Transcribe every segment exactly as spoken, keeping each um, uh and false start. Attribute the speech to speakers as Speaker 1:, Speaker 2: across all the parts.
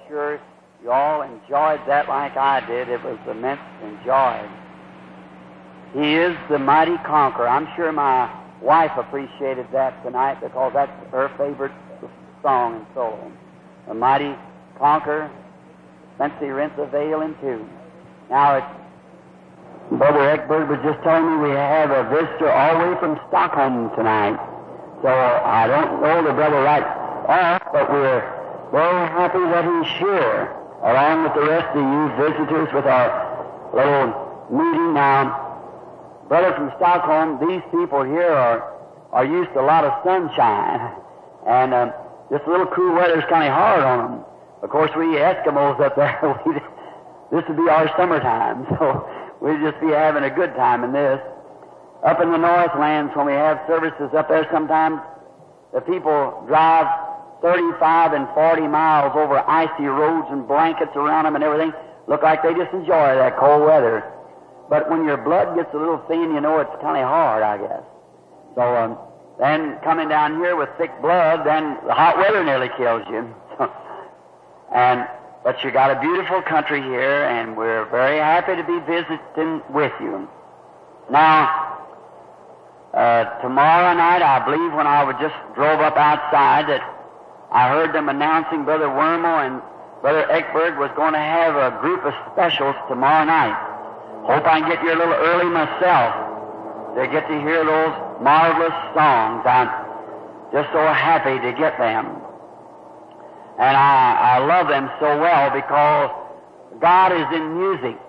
Speaker 1: sure you all enjoyed that like I did. It was immense enjoyed. He is the mighty conqueror. I'm sure my wife appreciated that tonight because that's her favorite song and solo. The mighty conqueror, Spency rent the veil in two. Now, it's, Brother Eckberg was just telling me we have a visitor all the way from Stockholm tonight. So I don't know the brother right off, but we're very happy that he's here, along with the rest of you visitors with our little meeting. Now, brother from Stockholm, these people here are, are used to a lot of sunshine, and um, this little cool weather's kind of hard on them. Of course, we Eskimos up there, we, this would be our summertime, so we'd just be having a good time in this. Up in the Northlands, when we have services up there, sometimes the people drive thirty-five and forty miles over icy roads and blankets around them and everything. Look like they just enjoy that cold weather. But when your blood gets a little thin, you know it's kind of hard, I guess. So um, then coming down here with thick blood, then the hot weather nearly kills you. and But you got a beautiful country here, and we're very happy to be visiting with you. Now, uh, tomorrow night, I believe when I would just drove up outside that I heard them announcing Brother Wormel and Brother Eckberg was going to have a group of specials tomorrow night. Hope I can get here a little early myself to get to hear those marvelous songs. I'm just so happy to get them. And I, I love them so well because God is in music.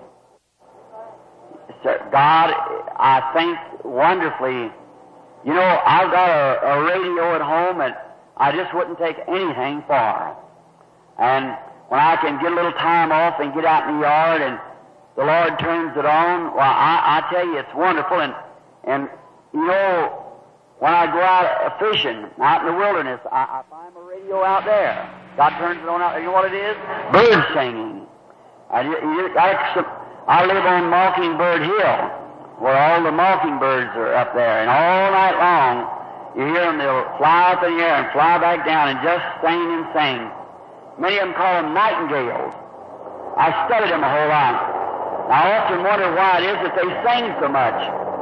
Speaker 1: God, I think, wonderfully. You know, I've got a, a radio at home and I just wouldn't take anything for. And when I can get a little time off and get out in the yard and the Lord turns it on, well, I, I tell you, it's wonderful. And, and you know, when I go out fishing, out in the wilderness, I, I find my radio out there. God turns it on out there. You know what it is? Birds singing. I, you, I, I live on Mockingbird Hill, where all the mockingbirds are up there, and all night long you hear them, they'll fly up in the air and fly back down and just sing and sing. Many of them call them nightingales. I studied them a whole lot. I often wonder why it is that they sing so much.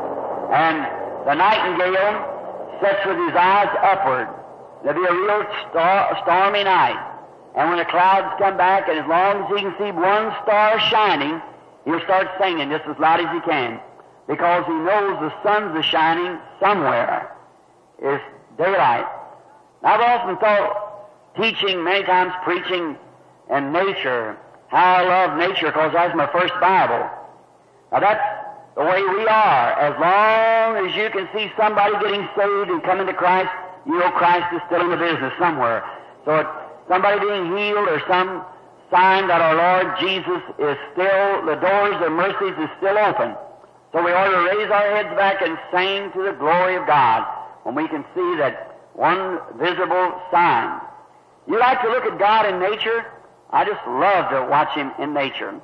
Speaker 1: And the nightingale sits with his eyes upward. There'll be a real star, stormy night. And when the clouds come back, and as long as he can see one star shining, he'll start singing just as loud as he can, because he knows the sun's a shining somewhere. It's daylight. I've often thought, teaching, many times preaching, and nature, how I love nature, because that's my first Bible. Now that's the way we are. As long as you can see somebody getting saved and coming to Christ, you know Christ is still in the business somewhere. So it's somebody being healed or some sign that our Lord Jesus is still, the doors of mercies is still open. So we ought to raise our heads back and sing to the glory of God when we can see that one visible sign. You like to look at God in nature? I just love to watch Him in nature.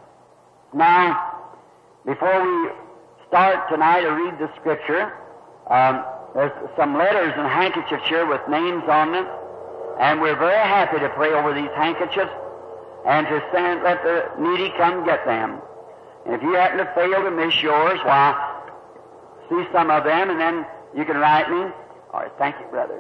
Speaker 1: Now, before we start tonight to read the Scripture, um, there's some letters and handkerchiefs here with names on them, and we're very happy to pray over these handkerchiefs and to send, let the needy come get them. And if you happen to fail to miss yours, why, see some of them, and then you can write me. All right, thank you, brother.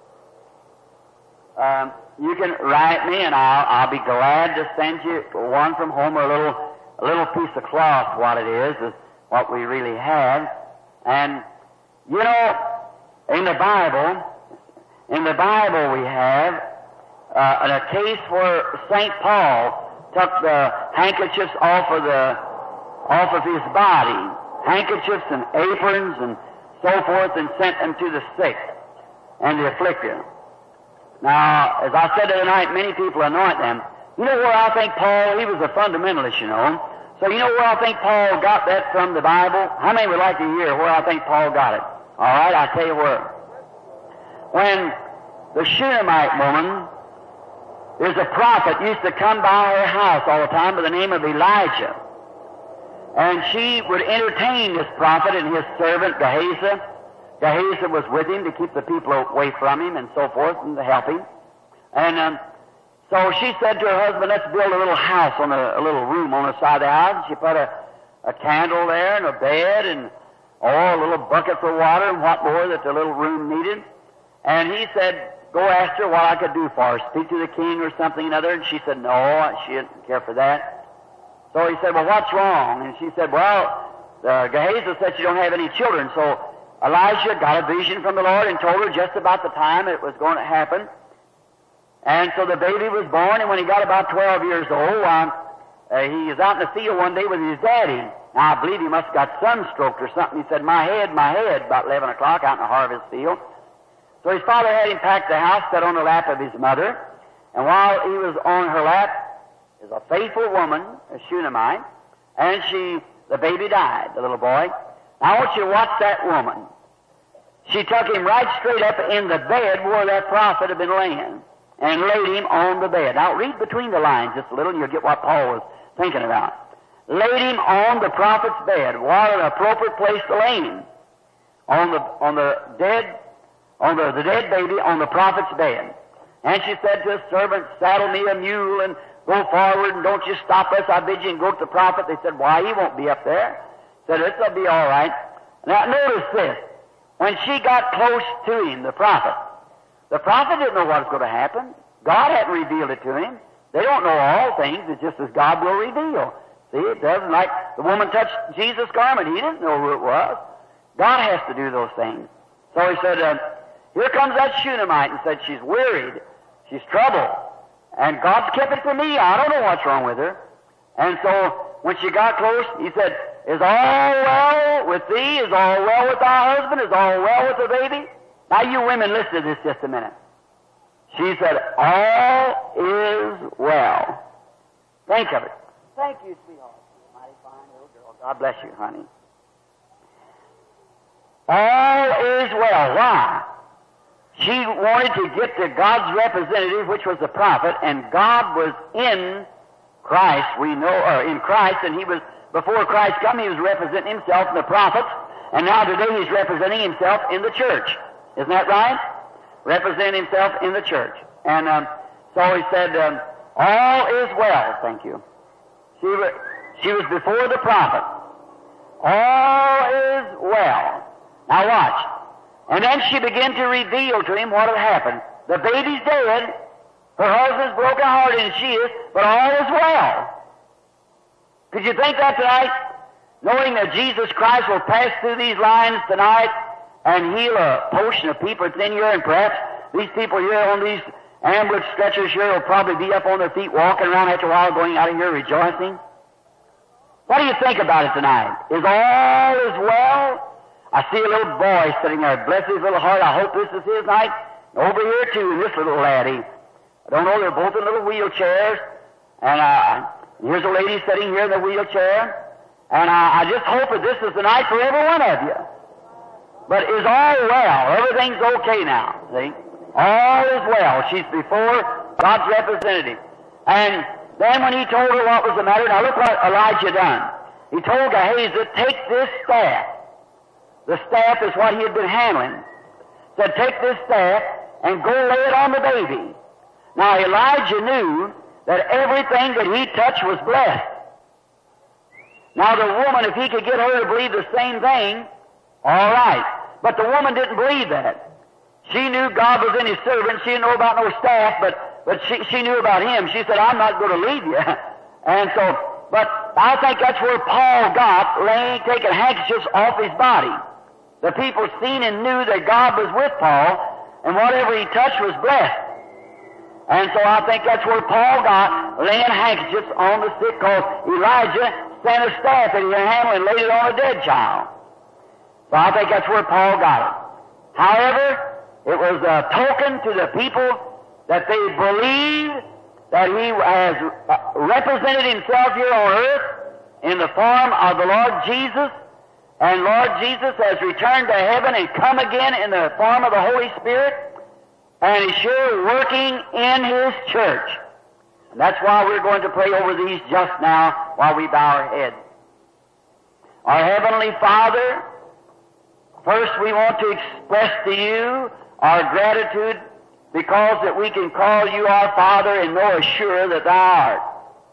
Speaker 1: Um, you can write me, and I'll, I'll be glad to send you one from home, or a little, a little piece of cloth. What it is is what we really have. And you know, in the Bible, in the Bible we have uh, a case where Saint Paul took the handkerchiefs off of the off of his body, handkerchiefs and aprons and so forth, and sent them to the sick and the afflicted. Now, as I said the other night, many people anoint them. You know where I think Paul, he was a fundamentalist, you know. So you know where I think Paul got that from, the Bible? How many would like to hear where I think Paul got it? All right, I'll tell you where. When the Shunammite woman, there's a prophet used to come by her house all the time by the name of Elijah. And she would entertain this prophet and his servant Gehazi. Gehazi was with him to keep the people away from him and so forth and to help him. And um, So she said to her husband, let's build a little house on a, a little room on the side of the house. And she put a, a candle there and a bed and oh, a little bucket for water and what more that the little room needed. And he said, go ask her what I could do for her. Speak to the king or something or another. And she said, no, she didn't care for that. So he said, well, what's wrong? And she said, well, uh, Gehazi said she don't have any children. So Elijah got a vision from the Lord and told her just about the time it was going to happen. And so the baby was born, and when he got about twelve years old, um, uh, he was out in the field one day with his daddy. Now, I believe he must have got sunstroke or something. He said, my head, my head, about eleven o'clock out in the harvest field. So his father had him pack the house, sat on the lap of his mother, and while he was on her lap, is a faithful woman, a Shunammite, and she, the baby died, the little boy. Now, I want you to watch that woman. She took him right straight up in the bed where that prophet had been laying, and laid him on the bed. Now, read between the lines just a little, and you'll get what Paul was thinking about. Laid him on the prophet's bed. What an appropriate place to lay him. On the, on the dead, on the, the dead baby on the prophet's bed. And she said to his servant, saddle me a mule and go forward, and don't you stop us, I bid you, and go to the prophet. They said, why, he won't be up there. Said, it'll be all right. Now, notice this. When she got close to him, the prophet, the prophet didn't know what was going to happen. God hadn't revealed it to him. They don't know all things. It's just as God will reveal. See, it doesn't like the woman touched Jesus' garment. He didn't know who it was. God has to do those things. So he said, uh, here comes that Shunammite, and said she's worried. She's troubled. And God's kept it from me. I don't know what's wrong with her. And so when she got close, he said, is all well with thee? Is all well with thy husband? Is all well with the baby? Now, you women, listen to this just a minute. She said, all is well. Think of it. Thank you, sweetheart. You're a mighty fine little girl. God bless you, honey. All is well. Why? She wanted to get to God's representative, which was the prophet, and God was in Christ, we know, or in Christ, and he was, before Christ come, he was representing himself in the prophets, and now today he's representing himself in the church. Isn't that right? Represent himself in the church. And um, so he said, um, all is well, thank you. She was, she was before the prophet. All is well. Now watch. And then she began to reveal to him what had happened. The baby's dead. Her husband's broken hearted, and she is, but all is well. Could you think that tonight? Knowing that Jesus Christ will pass through these lines tonight and heal a portion of people that's in here, and perhaps these people here on these ambulance stretchers here will probably be up on their feet walking around after a while going out of here rejoicing. What do you think about it tonight? Is all is well? I see a little boy sitting there. Bless his little heart. I hope this is his night. Over here, too, this little laddie. I don't know, they're both in little wheelchairs. And uh, here's a lady sitting here in the wheelchair. And uh, I just hope that this is the night for every one of you. But is all well? Everything's okay now, see? All is well. She's before God's representative. And then when he told her what was the matter, now look what Elijah done. He told Gehazi, take this staff. The staff is what he had been handling. Said, take this staff and go lay it on the baby. Now Elijah knew that everything that he touched was blessed. Now the woman, if he could get her to believe the same thing, all right. But the woman didn't believe that. She knew God was in his servant. She didn't know about no staff, but, but she, she knew about him. She said, I'm not going to leave you. And so, but I think that's where Paul got, laying, taking handkerchiefs off his body. The people seen and knew that God was with Paul, and whatever he touched was blessed. And so I think that's where Paul got, laying handkerchiefs on the sick, because Elijah sent a staff that he had handled and laid it on a dead child. So I think that's where Paul got it. However, it was a token to the people that they believed that he has represented himself here on earth in the form of the Lord Jesus, and Lord Jesus has returned to heaven and come again in the form of the Holy Spirit, and he's sure working in his church. And that's why we're going to pray over these just now while we bow our heads. Our Heavenly Father, first we want to express to you our gratitude because that we can call you our Father and know assure that thou art.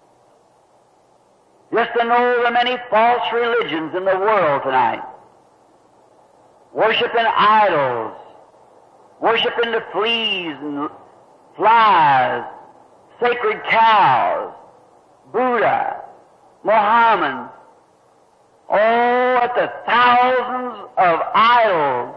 Speaker 1: Just to know the many false religions in the world tonight, worshiping idols, worshiping the fleas and flies, sacred cows, Buddha, Muhammad, oh, at the thousands of idols.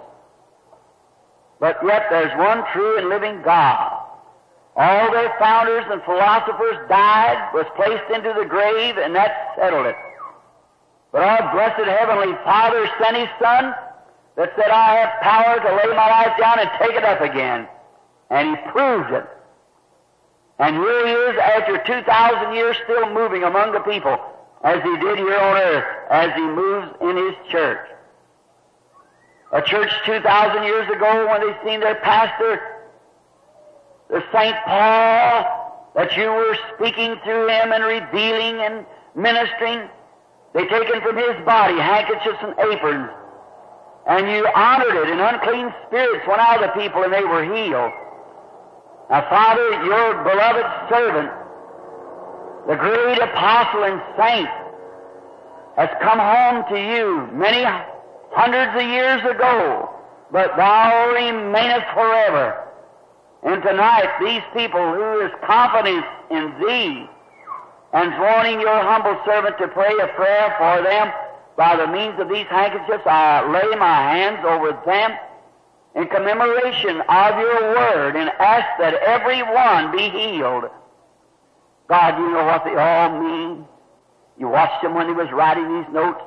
Speaker 1: But yet there's one true and living God. All their founders and philosophers died, was placed into the grave, and that settled it. But our blessed Heavenly Father sent His Son that said, I have power to lay my life down and take it up again. And He proved it. And here He is after two thousand years still moving among the people as He did here on earth, as He moves in His church. A church two thousand years ago, when they seen their pastor, the Saint Paul, that you were speaking through him and revealing and ministering, they taken from his body handkerchiefs and aprons, and you honored it, and unclean spirits went out of the people and they were healed. Now, Father, your beloved servant, the great apostle and saint, has come home to you many hundreds of years ago, but thou remainest forever. And tonight, these people who is confident in Thee and wanting your humble servant to pray a prayer for them by the means of these handkerchiefs, I lay my hands over them in commemoration of your word and ask that every one be healed. God, you know what they all mean. You watched them when He was writing these notes.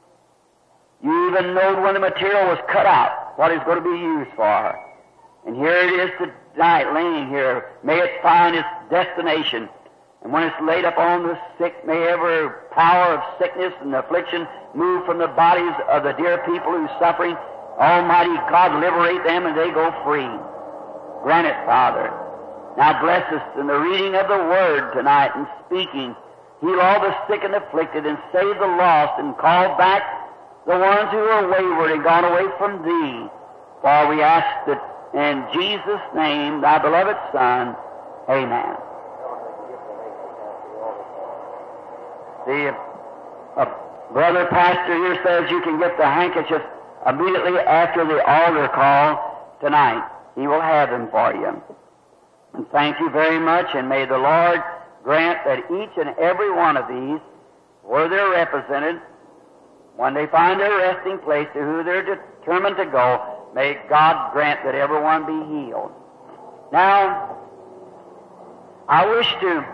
Speaker 1: You even knowed when the material was cut out, what it's going to be used for. And here it is tonight, laying here. May it find its destination. And when it's laid upon the sick, may every power of sickness and affliction move from the bodies of the dear people who are suffering. Almighty God, liberate them and they go free. Grant it, Father. Now bless us in the reading of the Word tonight and speaking. Heal all the sick and afflicted and save the lost and call back the ones who are wayward and gone away from Thee. For we ask that in Jesus' name, Thy beloved Son, Amen. The uh, brother pastor here says you can get the handkerchief immediately after the altar call tonight. He will have them for you. And thank you very much, and may the Lord grant that each and every one of these, where they're represented, when they find their resting place to who they're determined to go, may God grant that everyone be healed. Now, I wish to,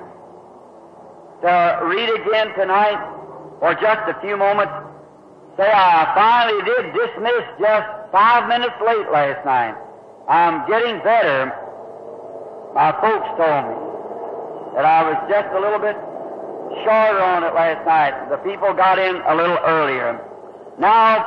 Speaker 1: to read again tonight for just a few moments. Say, I finally did dismiss just five minutes late last night. I'm getting better. My folks told me that I was just a little bit shorter on it last night. The people got in a little earlier. Now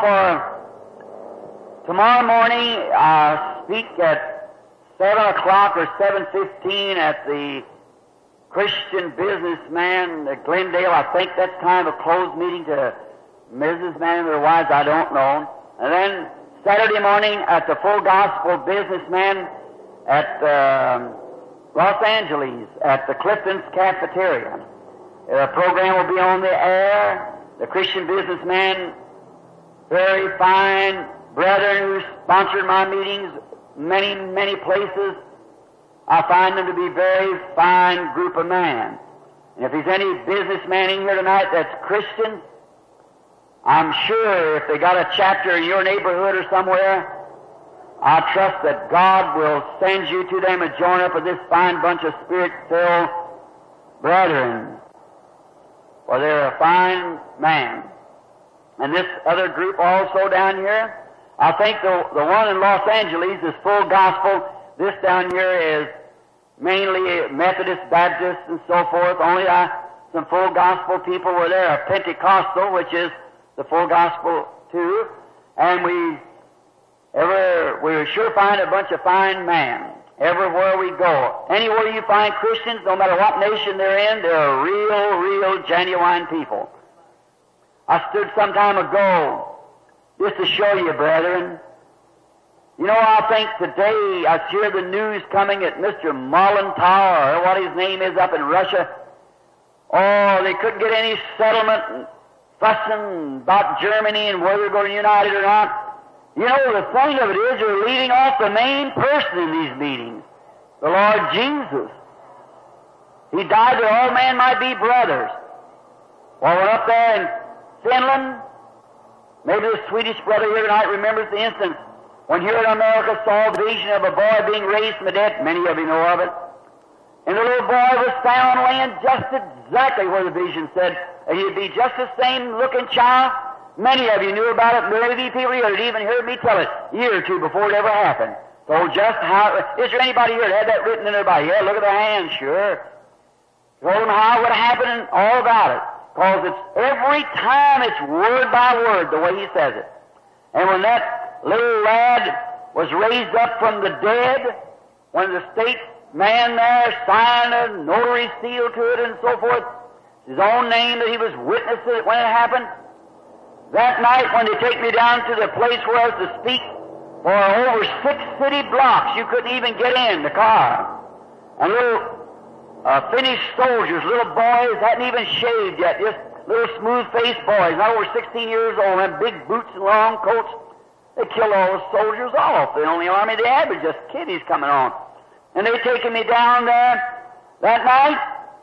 Speaker 1: for tomorrow morning, I speak at seven o'clock or seven fifteen at the Christian Businessman at Glendale. I think that's kind of a closed meeting to businessmen or wives, I don't know. And then Saturday morning at the Full Gospel Businessman at uh, Los Angeles at the Clifton's Cafeteria. The program will be on the air. The Christian Businessman, very fine brethren who sponsored my meetings many, many places. I find them to be a very fine group of men. And if there's any businessman in here tonight that's Christian, I'm sure if they got a chapter in your neighborhood or somewhere, I trust that God will send you to them and join up with this fine bunch of Spirit-filled brethren. For they're a fine man. And this other group also down here, I think the, the one in Los Angeles is Full Gospel. This down here is mainly Methodist, Baptist, and so forth. Only uh, some Full Gospel people were there. A Pentecostal, which is the Full Gospel too. And we ever we sure find a bunch of fine men everywhere we go. Anywhere you find Christians, no matter what nation they're in, they're real, real, genuine people. I stood some time ago just to show you, brethren, You know, I think today I hear the news coming that Mister Mollentower, or what his name is, up in Russia, oh, they couldn't get any settlement, and fussing about Germany and whether they're going to unite it or not. You know, the thing of it is, they're leaving off the main person in these meetings, the Lord Jesus. He died that all men might be brothers. Well, we're up there in Finland. Maybe the Swedish brother here tonight remembers the instance when here in America saw the vision of a boy being raised from the dead. Many of you know of it. And the little boy was found laying just exactly where the vision said, and he'd be just the same looking child. Many of you knew about it. Maybe people here had even heard me tell it a year or two before it ever happened. So just how, is there anybody here that had that written in their Bible? Yeah, look at their hands, sure. Told them how it would happen and all about it. Because it's every time it's word by word the way he says it. And when that little lad was raised up from the dead, when the state man there signed a notary seal to it and so forth, his own name that he was witness to it when it happened, that night when they take me down to the place where I was to speak, for over six city blocks you couldn't even get in the car. And little uh, Finnish soldiers, little boys, hadn't even shaved yet, just little smooth-faced boys, not over sixteen years old, and big boots and long coats. They killed all the soldiers off. The only army they had was just kiddies coming on. And they taken me down there that night,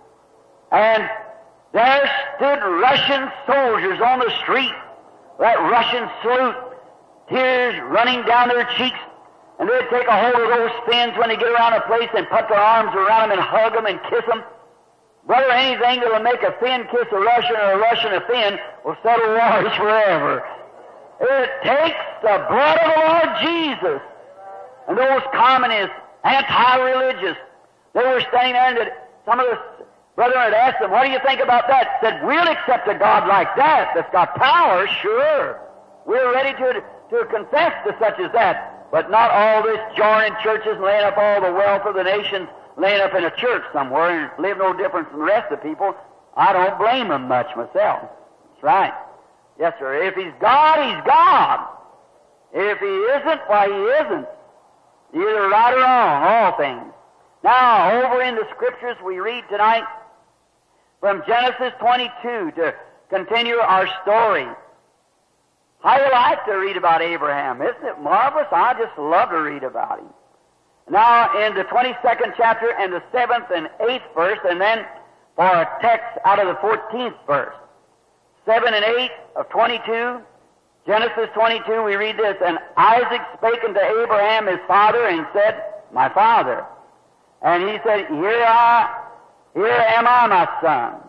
Speaker 1: and there stood Russian soldiers on the street, that Russian salute, tears running down their cheeks, and they'd take a hold of those Finns when they get around a place and put their arms around them and hug them and kiss them. Brother, anything that will make a Finn kiss a Russian or a Russian a Finn will settle wars forever. It takes the blood of the Lord Jesus. And those communists, anti-religious, they were standing there, and some of the brethren had asked them, what do you think about that? Said, we'll accept a God like that that's got power, sure. We're ready to, to confess to such as that. But not all this joining churches and laying up all the wealth of the nations, laying up in a church somewhere and live no different from the rest of the people. I don't blame them much myself. That's right. Yes, sir. If he's God, he's God. If he isn't, why, he isn't. Either right or wrong, all things. Now, over in the Scriptures we read tonight from Genesis twenty-two to continue our story. How do you like to read about Abraham? Isn't it marvelous? I just love to read about him. Now, in the twenty-second chapter and the seventh and eighth verse, and then for a text out of the fourteenth verse. seven and eight of twenty-two, Genesis twenty-two, we read this, and Isaac spake unto Abraham his father, and said, my father. And he said, Here I, here am I, my son.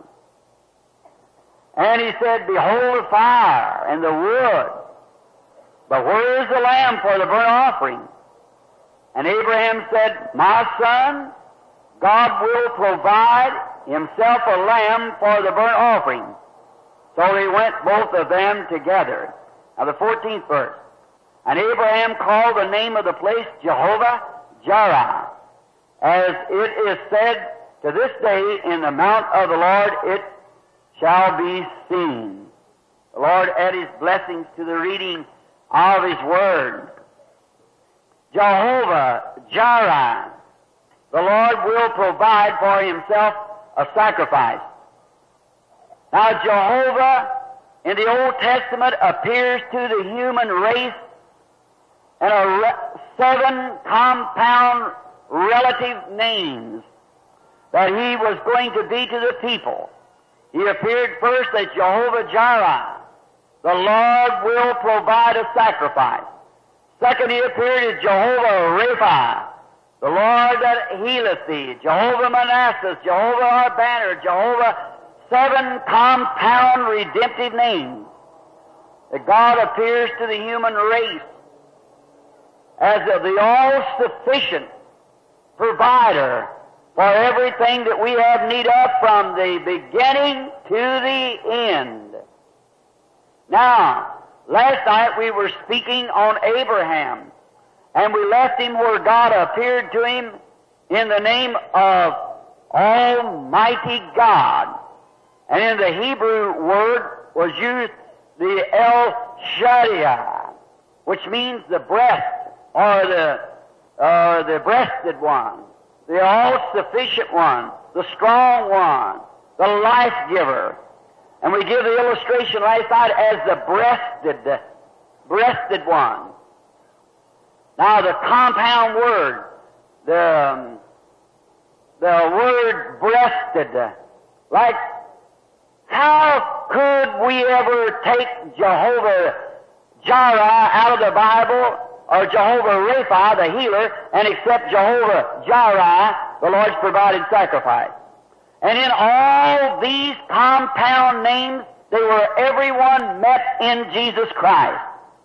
Speaker 1: And he said, Behold the fire and the wood, but where is the lamb for the burnt offering? And Abraham said, My son, God will provide himself a lamb for the burnt offering. So they went both of them together. Now the fourteenth verse. And Abraham called the name of the place Jehovah Jireh, as it is said to this day, in the mount of the Lord it shall be seen. The Lord add his blessings to the reading of his word. Jehovah Jireh, the Lord will provide for himself a sacrifice. Now Jehovah in the Old Testament appears to the human race in a re- seven compound relative names that he was going to be to the people. He appeared first as Jehovah Jireh, the Lord will provide a sacrifice. Second, he appeared as Jehovah Rapha, the Lord that healeth thee, Jehovah Manasseh, Jehovah our banner, Jehovah, seven compound redemptive names. That God appears to the human race as the all-sufficient provider for everything that we have need of from the beginning to the end. Now, last night we were speaking on Abraham, and we left him where God appeared to him in the name of Almighty God. And in the Hebrew word was used the El Shaddai, which means the breast or the, or the breasted one, the all-sufficient one, the strong one, the life-giver. And we give the illustration last night as the breasted, breasted one. Now the compound word, the, um, the word breasted, like, how could we ever take Jehovah Jireh out of the Bible, or Jehovah Rapha, the healer, and accept Jehovah Jireh, the Lord's provided sacrifice? And in all these compound names, they were everyone met in Jesus Christ.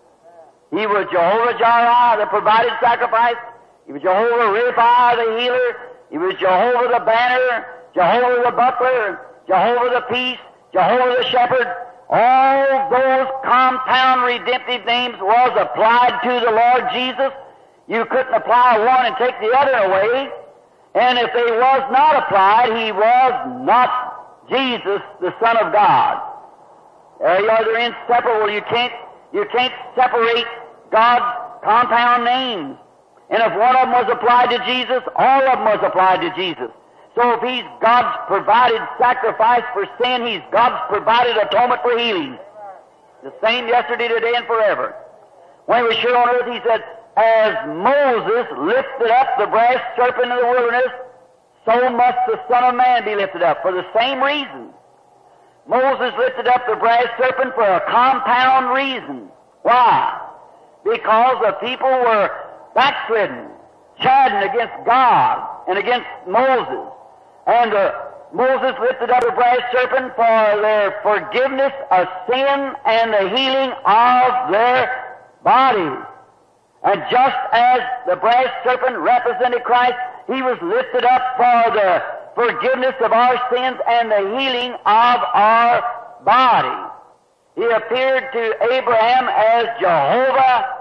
Speaker 1: He was Jehovah Jireh, the provided sacrifice. He was Jehovah Rapha, the healer. He was Jehovah the banner, Jehovah the buckler, Jehovah the peace, Jehovah the shepherd. All those compound redemptive names was applied to the Lord Jesus. You couldn't apply one and take the other away. And if they was not applied, He was not Jesus, the Son of God. Uh, you are, they're inseparable. You can't, you can't separate God's compound names. And if one of them was applied to Jesus, all of them was applied to Jesus. So if He's God's provided sacrifice for sin, He's God's provided atonement for healing. The same yesterday, today, and forever. When He was here on earth, He said, as Moses lifted up the brass serpent in the wilderness, so must the Son of Man be lifted up, for the same reason. Moses lifted up the brass serpent for a compound reason. Why? Because the people were backslidden, chiding against God and against Moses. And uh, Moses lifted up the brass serpent for their forgiveness of sin and the healing of their bodies. And just as the brass serpent represented Christ, He was lifted up for the forgiveness of our sins and the healing of our bodies. He appeared to Abraham as Jehovah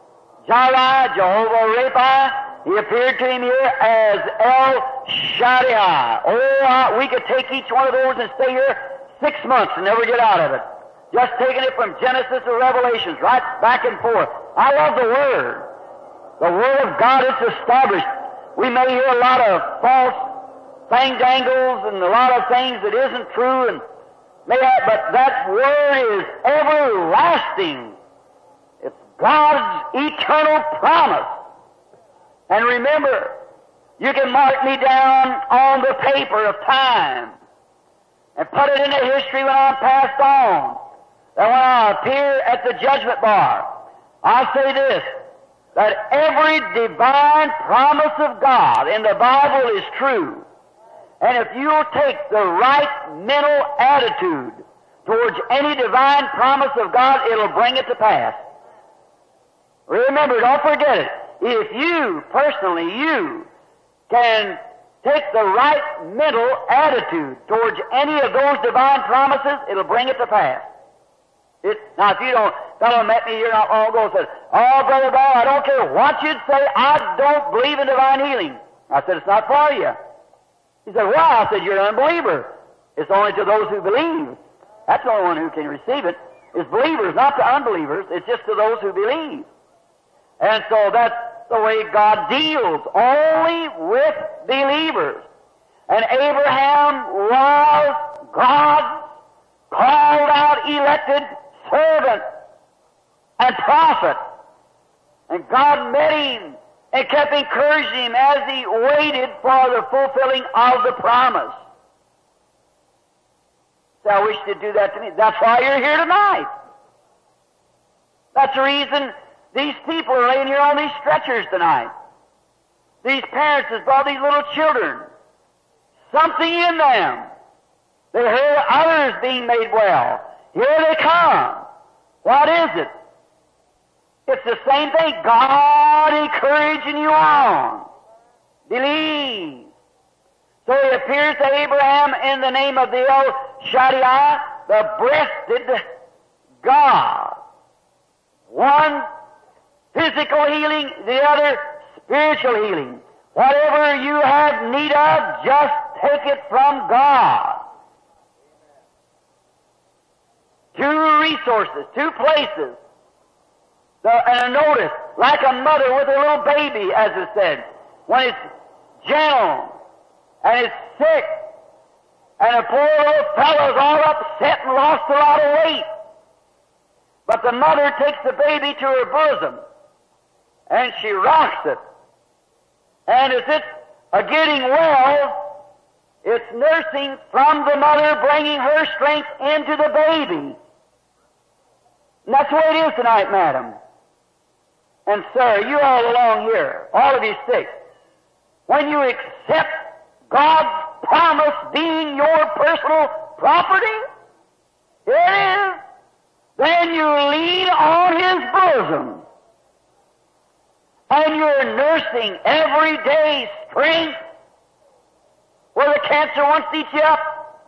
Speaker 1: Jireh, Jehovah Rapha. He appeared to him here as El Shaddai. Oh, uh, we could take each one of those and stay here six months and never get out of it. Just taking it from Genesis to Revelations, right back and forth. I love the Word. The Word of God is established. We may hear a lot of false fang-dangles and a lot of things that isn't true, and may have, but that Word is everlasting. It's God's eternal promise. And remember, you can mark me down on the paper of time and put it into history when I'm passed on. That when I appear at the judgment bar, I'll say this, that every divine promise of God in the Bible is true. And if you'll take the right mental attitude towards any divine promise of God, it'll bring it to pass. Remember, don't forget it. If you, personally, you, can take the right mental attitude towards any of those divine promises, it'll bring it to pass. It, now, if you don't, fellow met me here not long ago and said, oh, Brother Ball, I don't care what you'd say, I don't believe in divine healing. I said, it's not for you. He said, why? I said, you're an unbeliever. It's only to those who believe. That's the only one who can receive it. It's believers, not to unbelievers. It's just to those who believe. And so that's the way God deals, only with believers. And Abraham was God's called out, elected servant and prophet. And God met him and kept encouraging him as he waited for the fulfilling of the promise. So I wish you'd do that to me. That's why you're here tonight. That's the reason these people are laying here on these stretchers tonight. These parents has brought these little children. Something in them. They heard others being made well. Here they come. What is it? It's the same thing. God encouraging you on. Believe. So he appears to Abraham in the name of the El Shaddai, the breasted God. One physical healing, the other spiritual healing. Whatever you have need of, just take it from God. Two resources, two places. The, and notice, like a mother with a little baby, as it said, when it's gentle and it's sick, and the poor little fellow's all upset and lost a lot of weight. But the mother takes the baby to her bosom, and she rocks it. And as it's a getting well, it's nursing from the mother, bringing her strength into the baby. And that's the way it is tonight, madam. And sir, you all along here, all of you sick, when you accept God's promise being your personal property, here it is, then you lean on His bosom, and you're nursing everyday strength where the cancer once eat you up,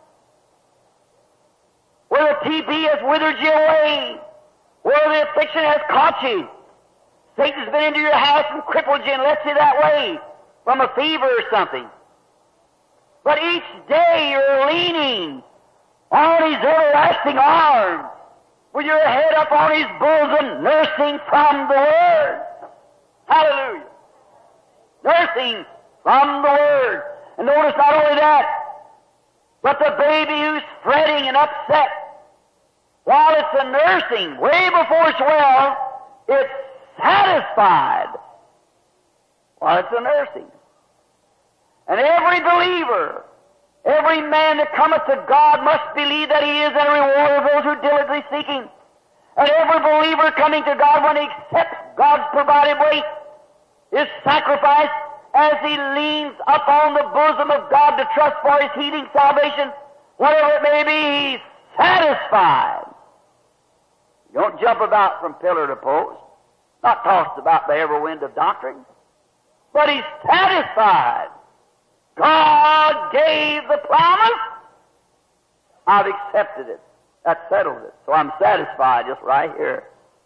Speaker 1: where the T B has withered you away, where the affliction has caught you. Satan's been into your house and crippled you and left you that way from a fever or something. But each day you're leaning on His everlasting arms, with your head up on His bosom, nursing from the Word. Hallelujah. Nursing from the Word. And notice not only that, but the baby who's fretting and upset, while it's a nursing, way before it's well, it's satisfied while it's a nursing. And every believer, every man that cometh to God must believe that He is a rewarder of those who diligently seek Him. And every believer coming to God, when he accepts God's provided way, His sacrifice, as he leans upon the bosom of God to trust for his healing salvation, whatever it may be, he's satisfied. You don't jump about from pillar to post, not tossed about by every wind of doctrine, but he's satisfied. God gave the promise. I've accepted it. That settles it. So I'm satisfied just right here.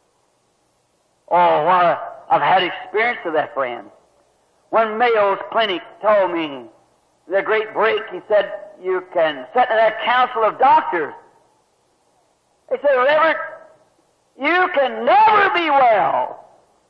Speaker 1: Oh, what a, I've had experience of that, friend. When Mayo's Clinic told me the great break, he said, you can sit in that council of doctors. They said, Reverend, you can never be well.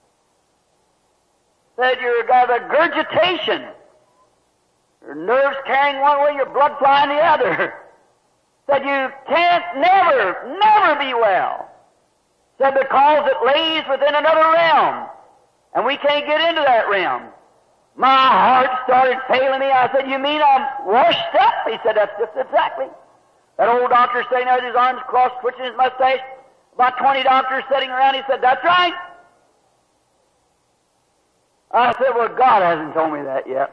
Speaker 1: Said you've got a gurgitation. Your nerves carrying one way, your blood flying the other. Said you can't never, never be well. Said because it lays within another realm, and we can't get into that realm. My heart started failing me. I said, you mean I'm washed up? He said, that's just exactly. That old doctor sitting there with his arms crossed, twitching his mustache, about twenty doctors sitting around, he said, that's right. I said, well, God hasn't told me that yet.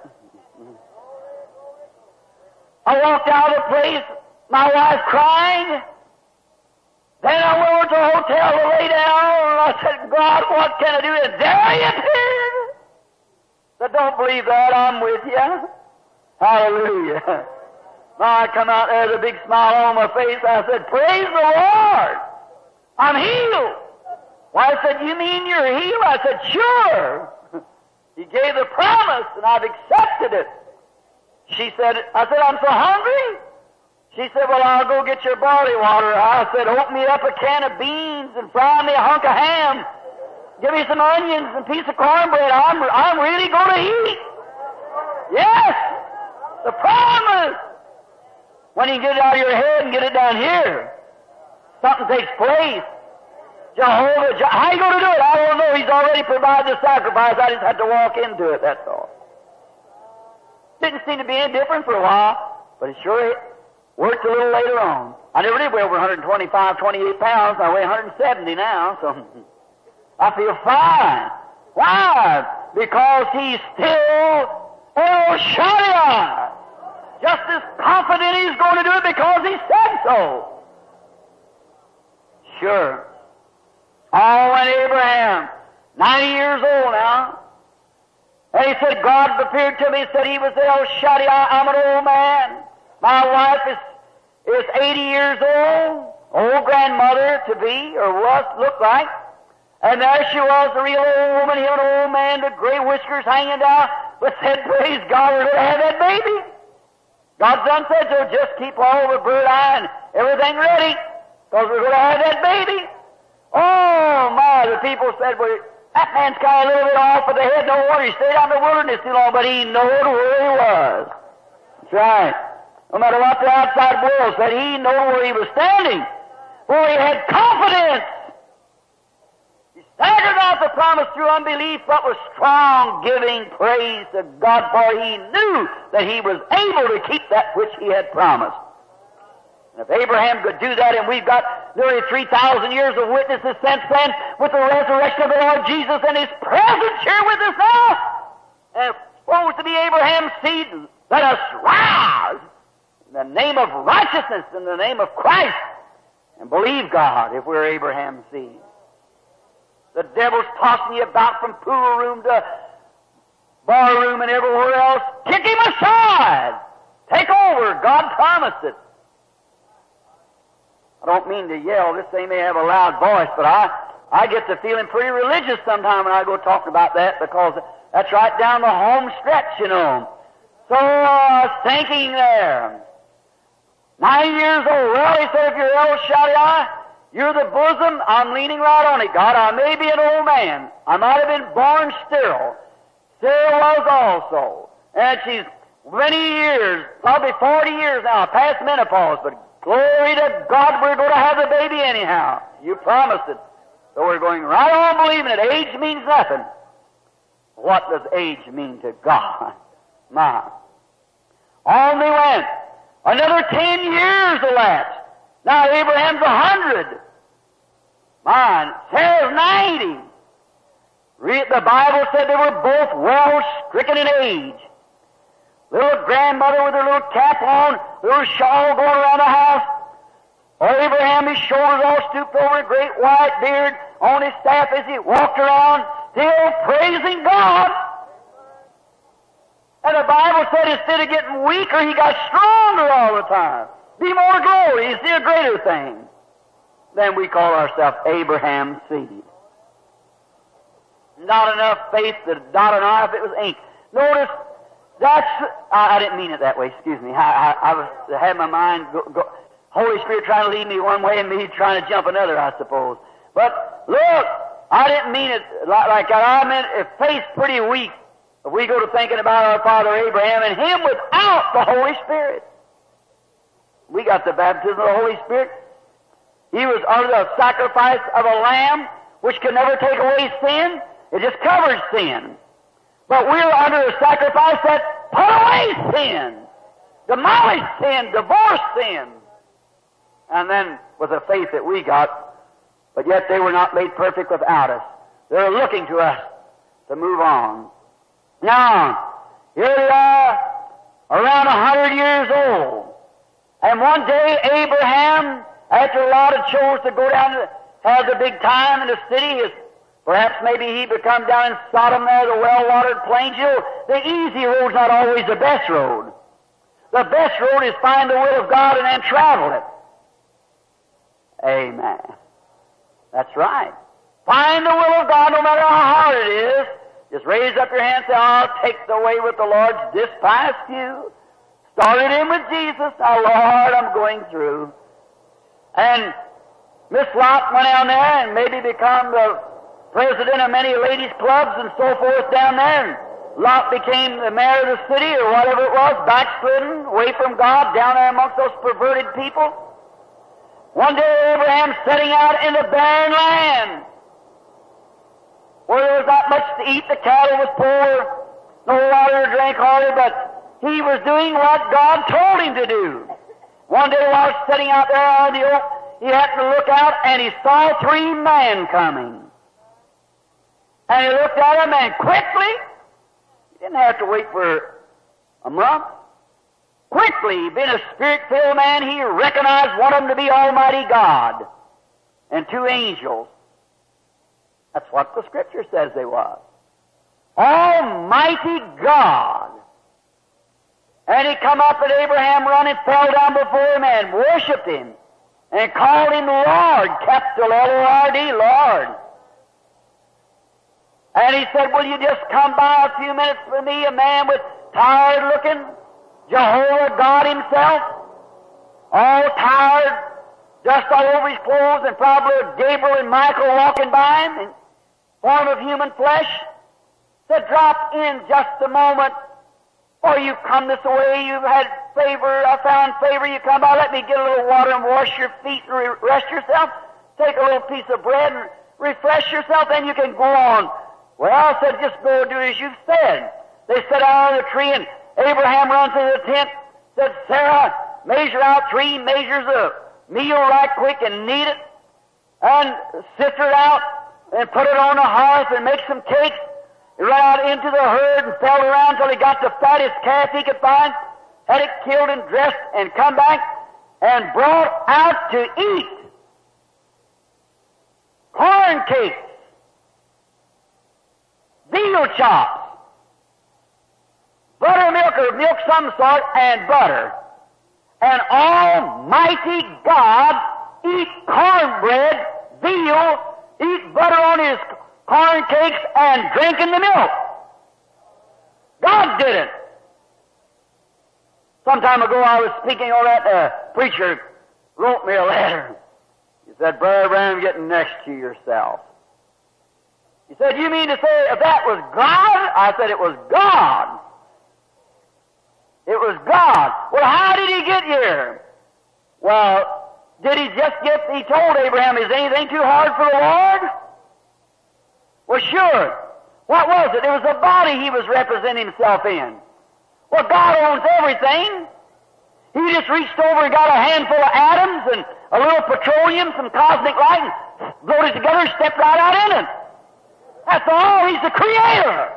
Speaker 1: I walked out of the place, my wife crying. Then I went over to a hotel to lay down, and I said, God, what can I do? And there He appeared. But don't believe that, I'm with you. Hallelujah. Now I come out there with a big smile on my face. I said, praise the Lord. I'm healed. Well, I said, you mean you're healed? I said, sure. He gave the promise, and I've accepted it. She said, I said, I'm so hungry. She said, well, I'll go get your barley water. I said, open me up a can of beans and fry me a hunk of ham. Give me some onions and a piece of cornbread. I'm, I'm really going to eat. Yes, the promise. When you get it out of your head and get it down here, something takes place. Jehovah, how are you going to do it? I don't know. He's already provided the sacrifice. I just had to walk into it, that's all. Didn't seem to be any different for a while, but it sure worked a little later on. I never did weigh over one twenty-five, twenty-eight pounds. I weigh one seventy now, so I feel fine. Why? Because He's still El Shaddai. Just as confident He's going to do it because He said so. Sure. Oh, and Abraham, ninety years old now, and he said, God appeared to me and said He was El Shaddai. I'm an old man. My wife is, is eighty years old, old grandmother to be, or was, looked like. And there she was, a real old woman, him an old man with gray whiskers hanging down, but said, praise God, we're going to have that baby. God's done said so, just keep all the bird eye and everything ready, because we're going to have that baby. Oh, my, the people said, well, That man's kind of a little bit off of the head. No wonder he stayed out in the wilderness too long, but he knowed where he was. That's right. No matter what the outside world said, he knew where he was standing. For he had confidence. He staggered not the promise through unbelief, but with strong giving praise to God, for he knew that he was able to keep that which he had promised. And if Abraham could do that, and we've got nearly three thousand years of witnesses since then, with the resurrection of the Lord Jesus and His presence here with us now, and supposed to be Abraham's seed, let us rise in the name of righteousness, in the name of Christ, and believe God if we're Abraham's seed. The devil's tossing you about from pool room to bar room and everywhere else. Kick him aside. Take over. God promised it. I don't mean to yell. This thing may have a loud voice, but I, I get to feeling pretty religious sometime when I go talking about that, because that's right down the home stretch, you know. So I was thinking there. Nine years old. Well, he said, if you're El Shaddai, you're the bosom. I'm leaning right on it, God. I may be an old man. I might have been born sterile. Sarah was also. And she's many years, probably forty years now, past menopause, but glory to God, we're going to have the baby anyhow. You promised it. So we're going right on believing it. Age means nothing. What does age mean to God? My. On they went. Another ten years elapsed. Now Abraham's a hundred. Mine. Sarah's ninety. Read, the Bible said they were both well stricken in age. Little grandmother with her little cap on, little shawl going around the house. Oh, Abraham, his shoulders all stooped over, a great white beard on his staff as he walked around, still praising God. And the Bible said instead of getting weaker, he got stronger all the time. Be more glory. You see a greater thing. Then we call ourselves Abraham's seed. Not enough faith to dot an I if it was ink. Notice, that's, I, I didn't mean it that way, excuse me. I, I, I was, I had my mind, go, go, Holy Spirit trying to lead me one way and me trying to jump another, I suppose. But look, I didn't mean it like, like that. I meant if faith's pretty weak, if we go to thinking about our father Abraham and him without the Holy Spirit. We got the baptism of the Holy Spirit. He was under the sacrifice of a lamb, which can never take away sin. It just covers sin. But we're under a sacrifice that put away sin, demolished sin, divorced sin. And then with the faith that we got, but yet they were not made perfect without us. They're looking to us to move on. Now, here they are, around a hundred years old. And one day Abraham, after Lot had chose to go down to have the big time in the city, his perhaps maybe he would come down in Sodom there, the well-watered plains. You know, the easy road's not always the best road. The best road is find the will of God and then travel it. Amen. That's right. Find the will of God no matter how hard it is. Just raise up your hand and say, I'll take the way with the Lord's despised few. Started in with Jesus. Now, Lord, I'm going through. And Miss Lot went down there and maybe become the president of many ladies' clubs and so forth down there. And Lot became the mayor of the city or whatever it was, backslidden, away from God, down there amongst those perverted people. One day Abraham setting out in the barren land where there was not much to eat, the cattle was poor, no water to drink hardly, but he was doing what God told him to do. One day while he was sitting out there on the oak, he happened to look out and he saw three men coming. And he looked at them and quickly, he didn't have to wait for a month, quickly, being a spirit-filled man, he recognized one of them to be Almighty God and two angels. That's what the Scripture says they was. Almighty God. And he come up and Abraham run and fell down before him and worshipped him and called him Lord, capital L O R D, Lord. And he said, will you just come by a few minutes for me, a man with tired looking, Jehovah God himself, all tired, dust all over his clothes, and probably Gabriel and Michael walking by him. And form of human flesh, said, drop in just a moment, or you've come this way, you've had favor, I found favor, you come by, let me get a little water and wash your feet and re- rest yourself, take a little piece of bread and refresh yourself, then you can go on. Well, I said, just go do as you've said. They set out on the tree, and Abraham runs into the tent, said, Sarah, measure out three measures of meal right quick and knead it, and sift it out, and put it on the hearth and make some cakes. He ran out into the herd and felt around till he got the fattest calf he could find, had it killed and dressed, and come back and brought out to eat corn cakes, veal chops, buttermilk or milk some sort, and butter. And Almighty God eat cornbread, veal, eat butter on his corn cakes, and drinking the milk. God did it. Some time ago I was speaking on that, uh, preacher wrote me a letter. He said, Brother Branham, getting next to yourself. He said, you mean to say if that was God? I said, it was God. It was God. Well, how did he get here? Well, did he just get, he told Abraham, is anything too hard for the Lord? Well, sure. What was it? It was a body he was representing himself in. Well, God owns everything. He just reached over and got a handful of atoms and a little petroleum, some cosmic light, and blowed it together and stepped right out in it. That's all. He's the Creator.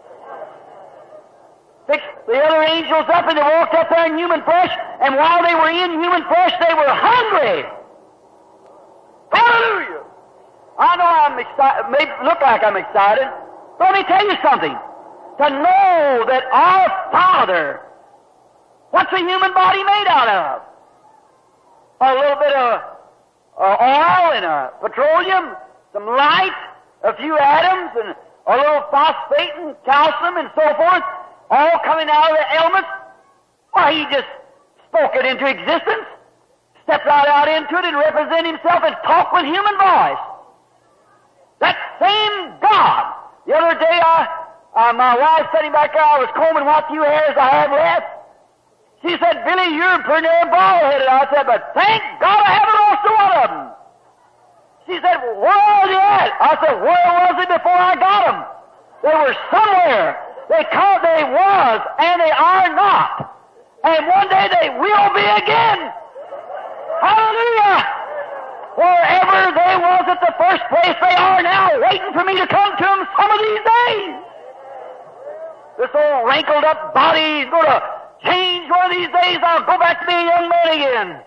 Speaker 1: Fixed the other angels up, and they walked up there in human flesh, and while they were in human flesh, they were hungry. Hallelujah! I know I'm excited, may look like I'm excited, but let me tell you something. To know that our Father, what's a human body made out of? A little bit of uh, oil and a petroleum, some light, a few atoms, and a little phosphate and calcium and so forth, all coming out of the elements. Why, he just spoke it into existence, stepped right out into it and represented himself and talked with human voice. That same God. The other day, I, uh, my wife sitting back there, I was combing what few hairs I had left. She said, Billy, you're pretty damn bald-headed. I said, but thank God I haven't lost a one of them. She said, well, where are they at? I said, where was they before I got them? They were somewhere. They come, they was, and they are not. And one day they will be again. Hallelujah! Wherever they was at the first place, they are now waiting for me to come to them some of these days. This old wrinkled up body is going to change one of these days. I'll go back to being a young man again.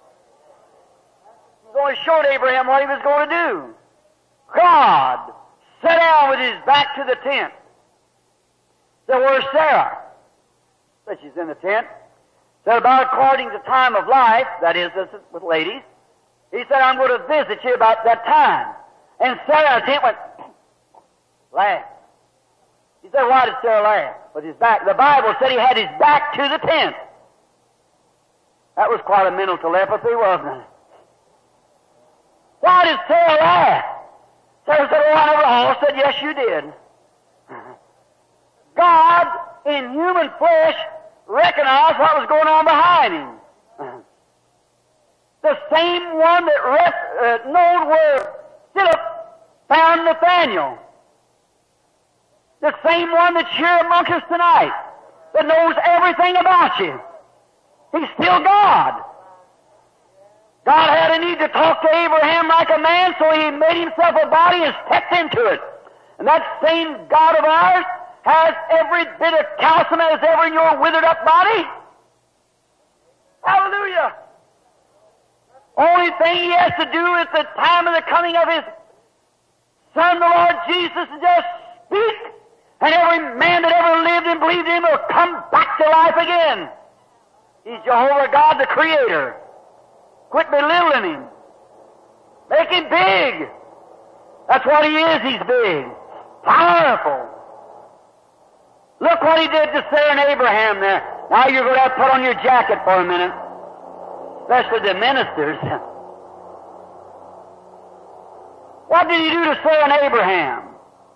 Speaker 1: He's only showed Abraham what he was going to do. God sat down with his back to the tent. Said, where's Sarah? Said, she's in the tent. Said, about according to time of life, that is, this is with ladies, he said, I'm going to visit you about that time. And Sarah, the tent went, laugh. He said, why did Sarah laugh? With his back. The Bible said he had his back to the tent. That was quite a mental telepathy, wasn't it? Why did Sarah laugh? Sarah said, oh, I never all said, yes, you did. God, in human flesh, recognized what was going on behind him. The same one that rest, uh, knowed where Philip found Nathaniel. The same one that's here among us tonight, that knows everything about you. He's still God. God had a need to talk to Abraham like a man, so he made himself a body and stepped into it. And that same God of ours has every bit of calcium as ever in your withered up body. Hallelujah. Only thing he has to do at the time of the coming of his Son, the Lord Jesus, is just speak, and every man that ever lived and believed in him will come back to life again. He's Jehovah God, the Creator. Quit belittling him. Make him big. That's what he is. He's big. Powerful. Look what he did to Sarah and Abraham there. Now you're going to have to put on your jacket for a minute. Especially the ministers. What did he do to Sarah and Abraham?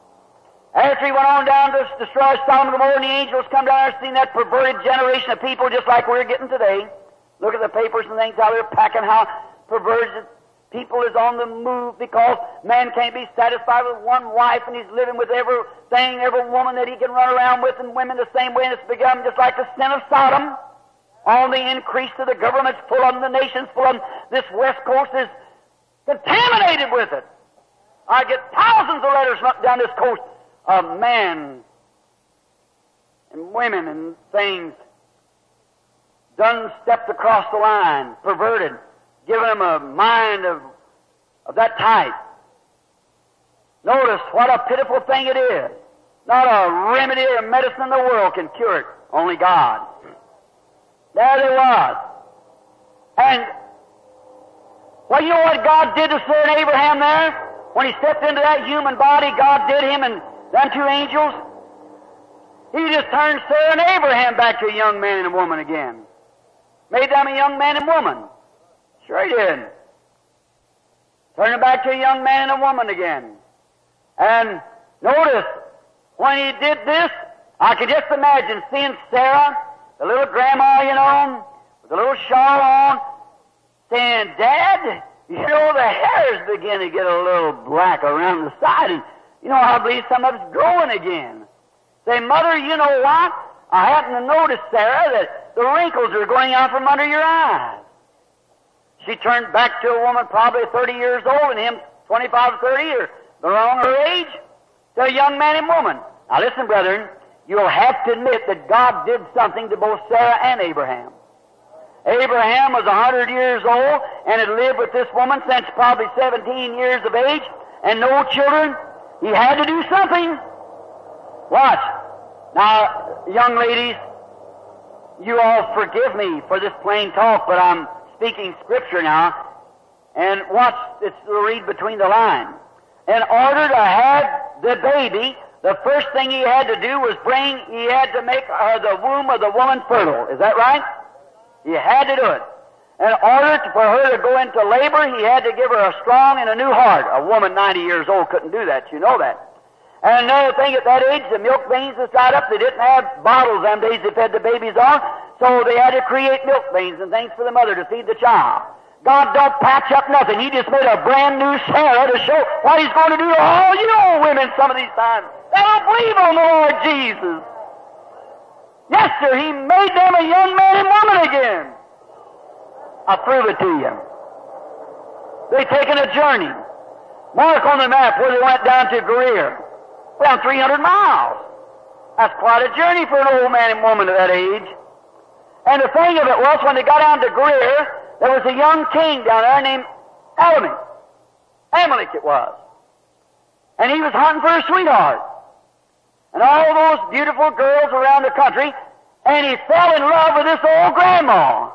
Speaker 1: After he went on down to destroy Sodom and Gomorrah, and the angels come down and seen that perverted generation of people just like we're getting today. Look at the papers and things, how they're packing, how perverted people is on the move because man can't be satisfied with one wife and he's living with everything, every woman that he can run around with, and women the same way, and it's become just like the sin of Sodom. On the increase of the government's full of them, the nation's full of them. This West Coast is contaminated with it. I get thousands of letters from up down this coast of men and women and things done stepped across the line, perverted, giving them a mind of, of that type. Notice what a pitiful thing it is. Not a remedy or a medicine in the world can cure it. Only God. There they was. And, well, you know what God did to Sarah and Abraham there? When he stepped into that human body, God did him and them two angels. He just turned Sarah and Abraham back to a young man and a woman again. Made them a young man and woman. Sure he did. Turned them back to a young man and a woman again. And notice, when he did this, I could just imagine seeing Sarah, the little grandma, you know, with the little shawl on, saying, Dad, you know, the hairs begin to get a little black around the side, and you know, I believe some of it's growing again. Say, Mother, you know what? I happen to notice, Sarah, that the wrinkles are going out from under your eyes. She turned back to a woman probably thirty years old, and him twenty-five or thirty, or around her age, to a young man and woman. Now listen, brethren, you'll have to admit that God did something to both Sarah and Abraham. Abraham was a hundred years old and had lived with this woman since probably seventeen years of age, and no children. He had to do something. Watch. Now, young ladies, you all forgive me for this plain talk, but I'm speaking Scripture now. And watch, it's to read between the lines. In order to have the baby, the first thing he had to do was bring, he had to make uh, the womb of the woman fertile. Is that right? He had to do it. In order to, for her to go into labor, he had to give her a strong and a new heart. A woman ninety years old couldn't do that. You know that. And another thing, at that age, the milk veins was dried up. They didn't have bottles them days they fed the babies on, so they had to create milk veins and things for the mother to feed the child. God don't patch up nothing. He just made a brand new Sarah to show what He's going to do to all you old women some of these times that don't believe on the Lord Jesus. Yes, sir, He made them a young man and woman again. I'll prove it to you. They've taken a journey. Mark on the map where they went down to Greer. Around three hundred miles. That's quite a journey for an old man and woman at that age. And the thing of it was, when they got down to Greer, there was a young king down there named Amalek. Amalek it was. And he was hunting for a sweetheart. And all those beautiful girls around the country, and he fell in love with this old grandma.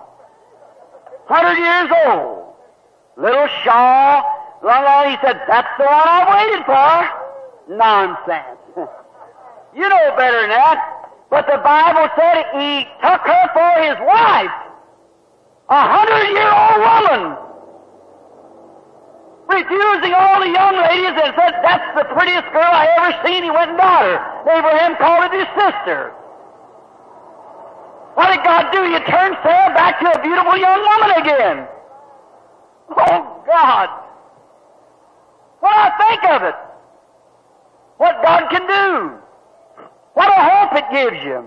Speaker 1: Hundred years old. Little shawl. Long, long, he said, that's the one I waited for. Nonsense. You know better than that. But the Bible said he took her for his wife. A hundred-year-old woman. Refusing all the young ladies and said, that's the prettiest girl I ever seen. He went and got her. Abraham called it his sister. What did God do? You turned Sarah back to a beautiful young woman again. Oh, God. What do I think of it? What God can do. What a hope it gives you.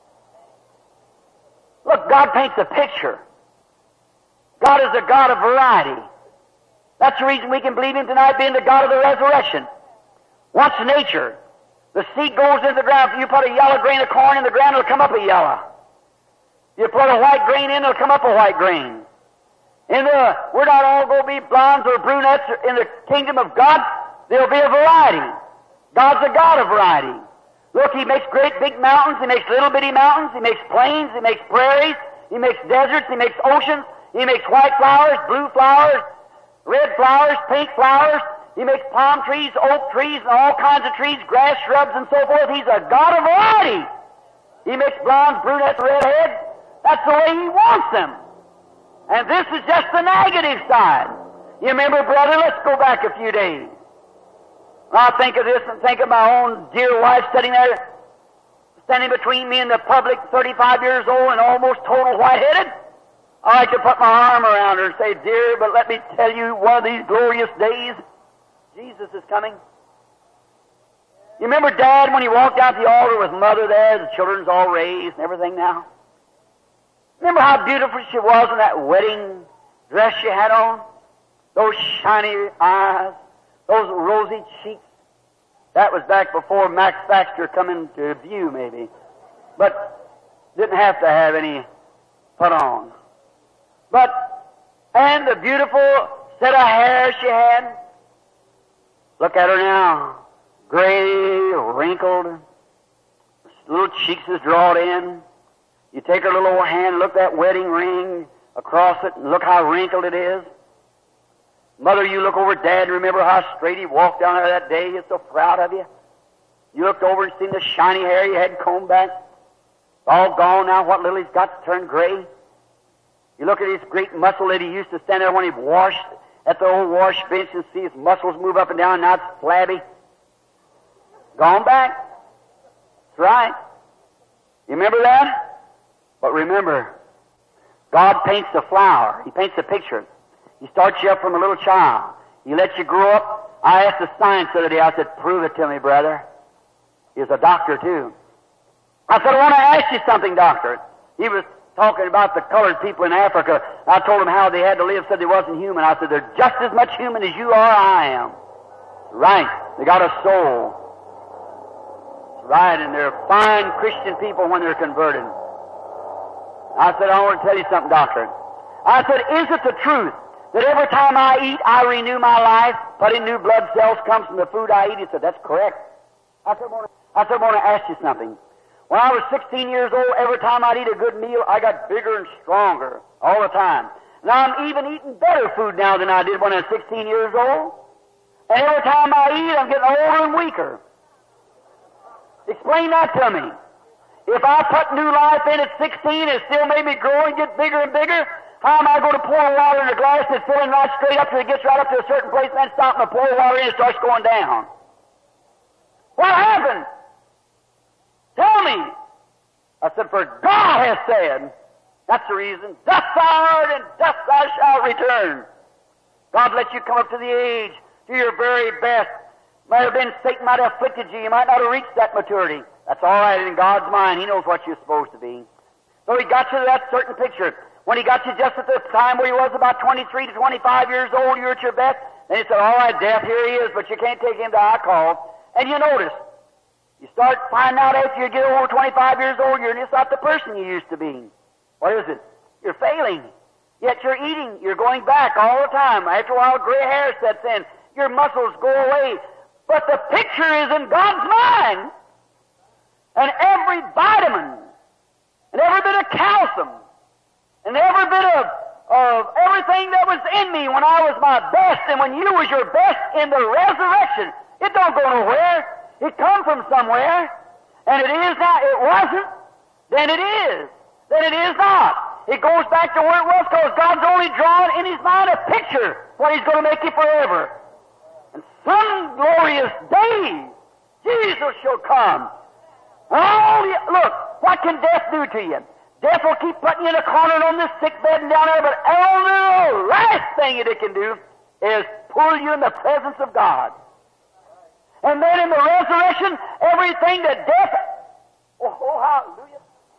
Speaker 1: Look, God paints a picture. God is a God of variety. That's the reason we can believe Him tonight being the God of the resurrection. Watch nature. The seed goes into the ground. If you put a yellow grain of corn in the ground, it'll come up a yellow. You put a white grain in, it'll come up a white grain. In the, we're not all going to be blondes or brunettes in the kingdom of God. There'll be a variety. God's a God of variety. Look, He makes great big mountains, He makes little bitty mountains, He makes plains, He makes prairies, He makes deserts, He makes oceans, He makes white flowers, blue flowers, red flowers, pink flowers, He makes palm trees, oak trees, and all kinds of trees, grass, shrubs, and so forth. He's a God of variety. He makes blondes, brunettes, redheads. That's the way He wants them. And this is just the negative side. You remember, brother, let's go back a few days. When I think of this and think of my own dear wife sitting there, standing between me and the public, thirty-five years old and almost total white-headed, I like to put my arm around her and say, dear, but let me tell you, one of these glorious days, Jesus is coming. You remember Dad when he walked out the altar with Mother there, the children's all raised and everything now? Remember how beautiful she was in that wedding dress she had on? Those shiny eyes, those rosy cheeks. That was back before Max Baxter come into view, maybe. But didn't have to have any put on. But, and the beautiful set of hair she had. Look at her now. Gray, wrinkled, little cheeks is drawn in. You take her little old hand, look that wedding ring across it, and look how wrinkled it is. Mother, you look over at Dad and remember how straight he walked down there that day. He's so proud of you. You looked over and seen the shiny hair he had combed back. It's all gone now. What little he's got turned gray. You look at his great muscle that he used to stand there when he washed at the old wash bench and see his muscles move up and down. Now it's flabby. Gone back. That's right. You remember that? But remember, God paints the flower. He paints the picture. He starts you up from a little child. He lets you grow up. I asked the science the other day, I said, prove it to me, brother. He's a doctor, too. I said, I want to ask you something, doctor. He was talking about the colored people in Africa. I told him how they had to live, said they wasn't human. I said, they're just as much human as you are, I am. Right. They got a soul. Right, and they're fine Christian people when they're converted. I said, I want to tell you something, doctor. I said, is it the truth that every time I eat, I renew my life, put in new blood cells, comes from the food I eat? He said, that's correct. I said, I said, I want to ask you something. When I was sixteen years old, every time I'd eat a good meal, I got bigger and stronger all the time. Now I'm even eating better food now than I did when I was sixteen years old. And every time I eat, I'm getting older and weaker. Explain that to me. If I put new life in at sixteen, it still made me grow and get bigger and bigger. How am I going to pour water in a glass that's filling right straight up till it gets right up to a certain place and then stop and pour water in and it starts going down? What happened? Tell me. I said, for God has said, that's the reason, dust thou art and dust thou shalt return. God let you come up to the age, to your very best. Might have been Satan might have afflicted you. You might not have reached that maturity. That's all right in God's mind. He knows what you're supposed to be. So He got you to that certain picture. When He got you just at the time where you was about twenty-three to twenty-five years old, you're at your best, then He said, all right, death, here He is, but you can't take Him to our call. And you notice, you start finding out after you get over twenty-five years old, you're just not the person you used to be. What is it? You're failing. Yet you're eating. You're going back all the time. After a while, gray hair sets in. Your muscles go away. But the picture is in God's mind. And every vitamin, and every bit of calcium, and every bit of, of everything that was in me when I was my best, and when you was your best in the resurrection, it don't go nowhere. It come from somewhere. And it is not, it wasn't, then it is. Then it is not. It goes back to where it was, because God's only drawn in His mind a picture what He's going to make you forever. And some glorious day, Jesus shall come. Oh, look, what can death do to you? Death will keep putting you in a corner and on this sick bed and down there, but only the last thing it can do is pull you in the presence of God. And then in the resurrection, everything that death, oh, oh hallelujah,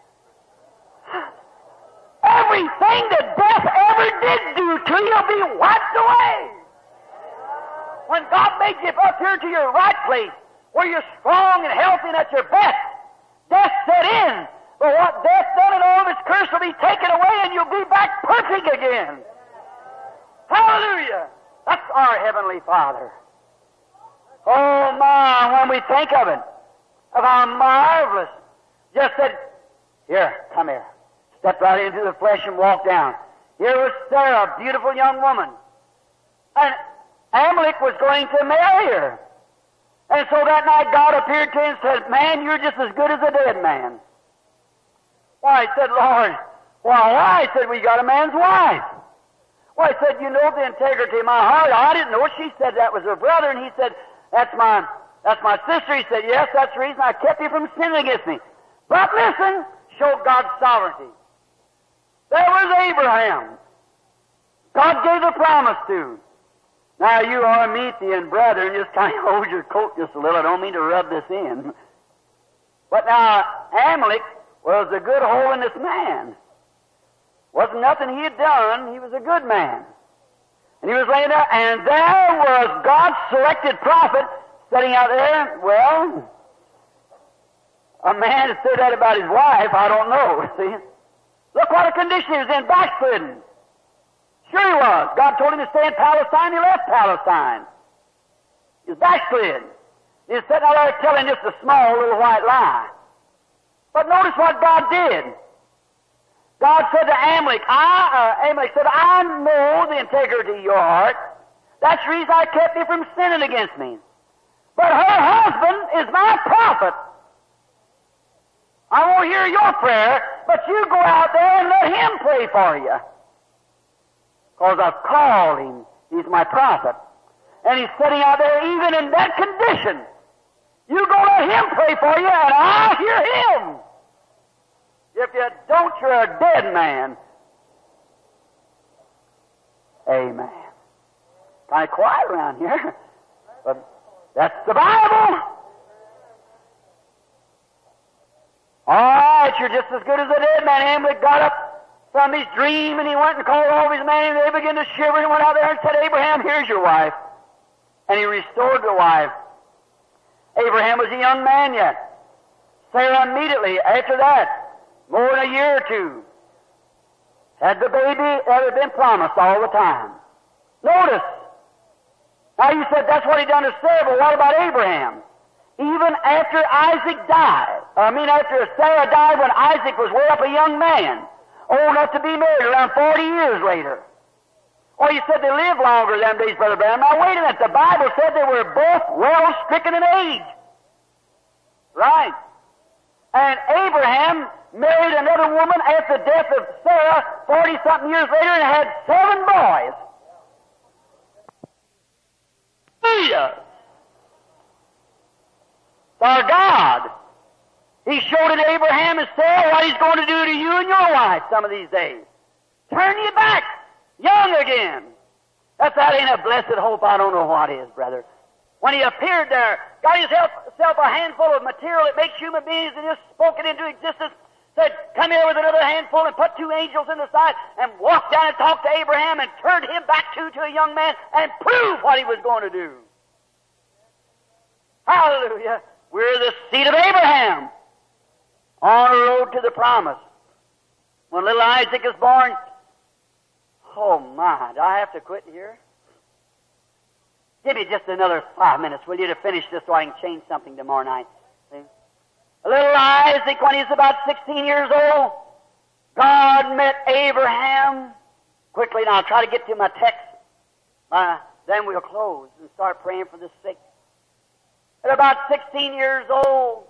Speaker 1: everything that death ever did do to you will be wiped away. When God made you up here to your right place, where you're strong and healthy and at your best, death set in. But what death done and all of its curse will be taken away and you'll be back perfect again. Hallelujah. That's our Heavenly Father. Oh my, when we think of it, of how marvelous. Just said, here, come here. Stepped right into the flesh and walked down. Here was Sarah, a beautiful young woman. And Amalek was going to marry her. And so that night God appeared to him and said, man, you're just as good as a dead man. Why, he said, Lord, why, why? He said, we got a man's wife. Why, he said, you know the integrity of my heart. I didn't know. She said that was her brother. And he said, That's my, that's my sister. He said, yes, that's the reason I kept you from sinning against me. But listen, show God's sovereignty. There was Abraham. God gave the promise to. Now you Aramethean brethren, just kind of hold your coat just a little. I don't mean to rub this in. But now, Amalek was a good holiness man. Wasn't nothing he had done. He was a good man. And he was laying there, and there was God's selected prophet sitting out there. Well, a man that said that about his wife, I don't know. See? Look what a condition he was in, backslidden. Sure he was. God told him to stay in Palestine. He left Palestine. He was backslid. He was sitting out there telling just a small little white lie. But notice what God did. God said to Amalek, I, uh, Amalek said, I know the integrity of your heart. That's the reason I kept you from sinning against me. But her husband is my prophet. I won't hear your prayer, but you go out there and let him pray for you. Because I've called him. He's my prophet. And he's sitting out there even in that condition. You go let him pray for you, and I'll hear him. If you don't, you're a dead man. Amen. Kind of quiet around here. But that's the Bible. All right, you're just as good as a dead man. Amalek got up from his dream, and he went and called all of his men, and they began to shiver, and went out there and said, Abraham, here's your wife. And he restored the wife. Abraham was a young man yet. Sarah immediately after that, more than a year or two, had the baby that had been promised all the time. Notice. Now you said that's what he done to Sarah, but what about Abraham? Even after Isaac died, I mean after Sarah died when Isaac was way up a young man, old enough to be married around forty years later. Oh, you said they lived longer them days, Brother Branham. Now wait a minute, the Bible said they were both well stricken in age. Right. And Abraham married another woman after the death of Sarah forty-something years later and had seven boys. Hallelujah! Our God. He showed it to Abraham and Sarah what He's going to do to you and your wife some of these days. Turn you back, young again. That's that ain't a blessed hope. I don't know what is, brother. When He appeared there, got Himself a handful of material that makes human beings and just spoke it into existence, said, come here with another handful and put two angels in the side and walked down and talked to Abraham and turned him back to, to a young man and proved what he was going to do. Hallelujah. We're the seed of Abraham on the road to the promise. When little Isaac is born, oh my, do I have to quit here? Give me just another five minutes, will you, to finish this so I can change something tomorrow night. See? Little Isaac, when he's about sixteen years old, God met Abraham. Quickly now, I'll try to get to my text. Uh, then we'll close and start praying for the sick. At about sixteen years old,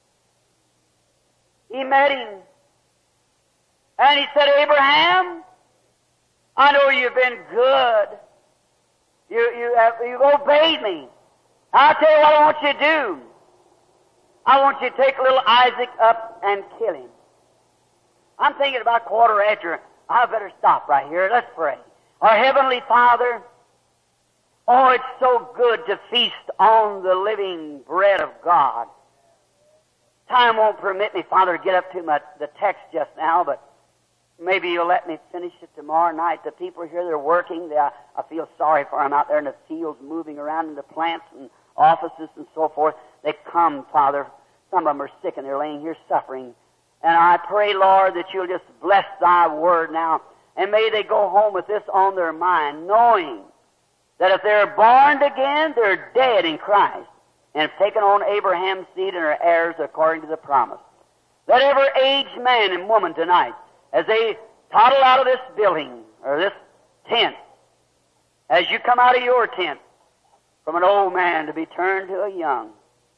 Speaker 1: he met him. And he said, Abraham, I know you've been good. You, you have, you've obeyed me. I'll tell you what I want you to do. I want you to take little Isaac up and kill him. I'm thinking about quarter after. I better stop right here. Let's pray. Our Heavenly Father, oh, it's so good to feast on the living bread of God. Time won't permit me, Father, to get up to my, the text just now, but maybe you'll let me finish it tomorrow night. The people here, they're working. They, I, I feel sorry for them out there in the fields, moving around in the plants and offices and so forth. They come, Father. Some of them are sick and they're laying here suffering. And I pray, Lord, that you'll just bless thy word now. And may they go home with this on their mind, knowing that if they're born again, they're dead in Christ and have taken on Abraham's seed and are heirs according to the promise. Let every aged man and woman tonight, as they toddle out of this building or this tent, as you come out of your tent, from an old man to be turned to a young,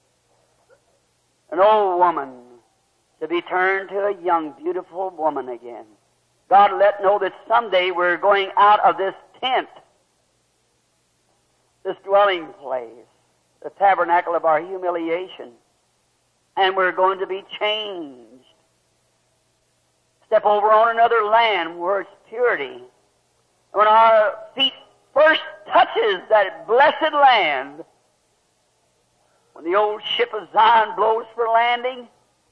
Speaker 1: an old woman to be turned to a young, beautiful woman again. God, let know that someday we're going out of this tent, this dwelling place,
Speaker 2: the tabernacle of our humiliation. And we're going to be changed. Step over on another land where it's purity. When our feet first touches that blessed land, when the old ship of Zion blows for landing,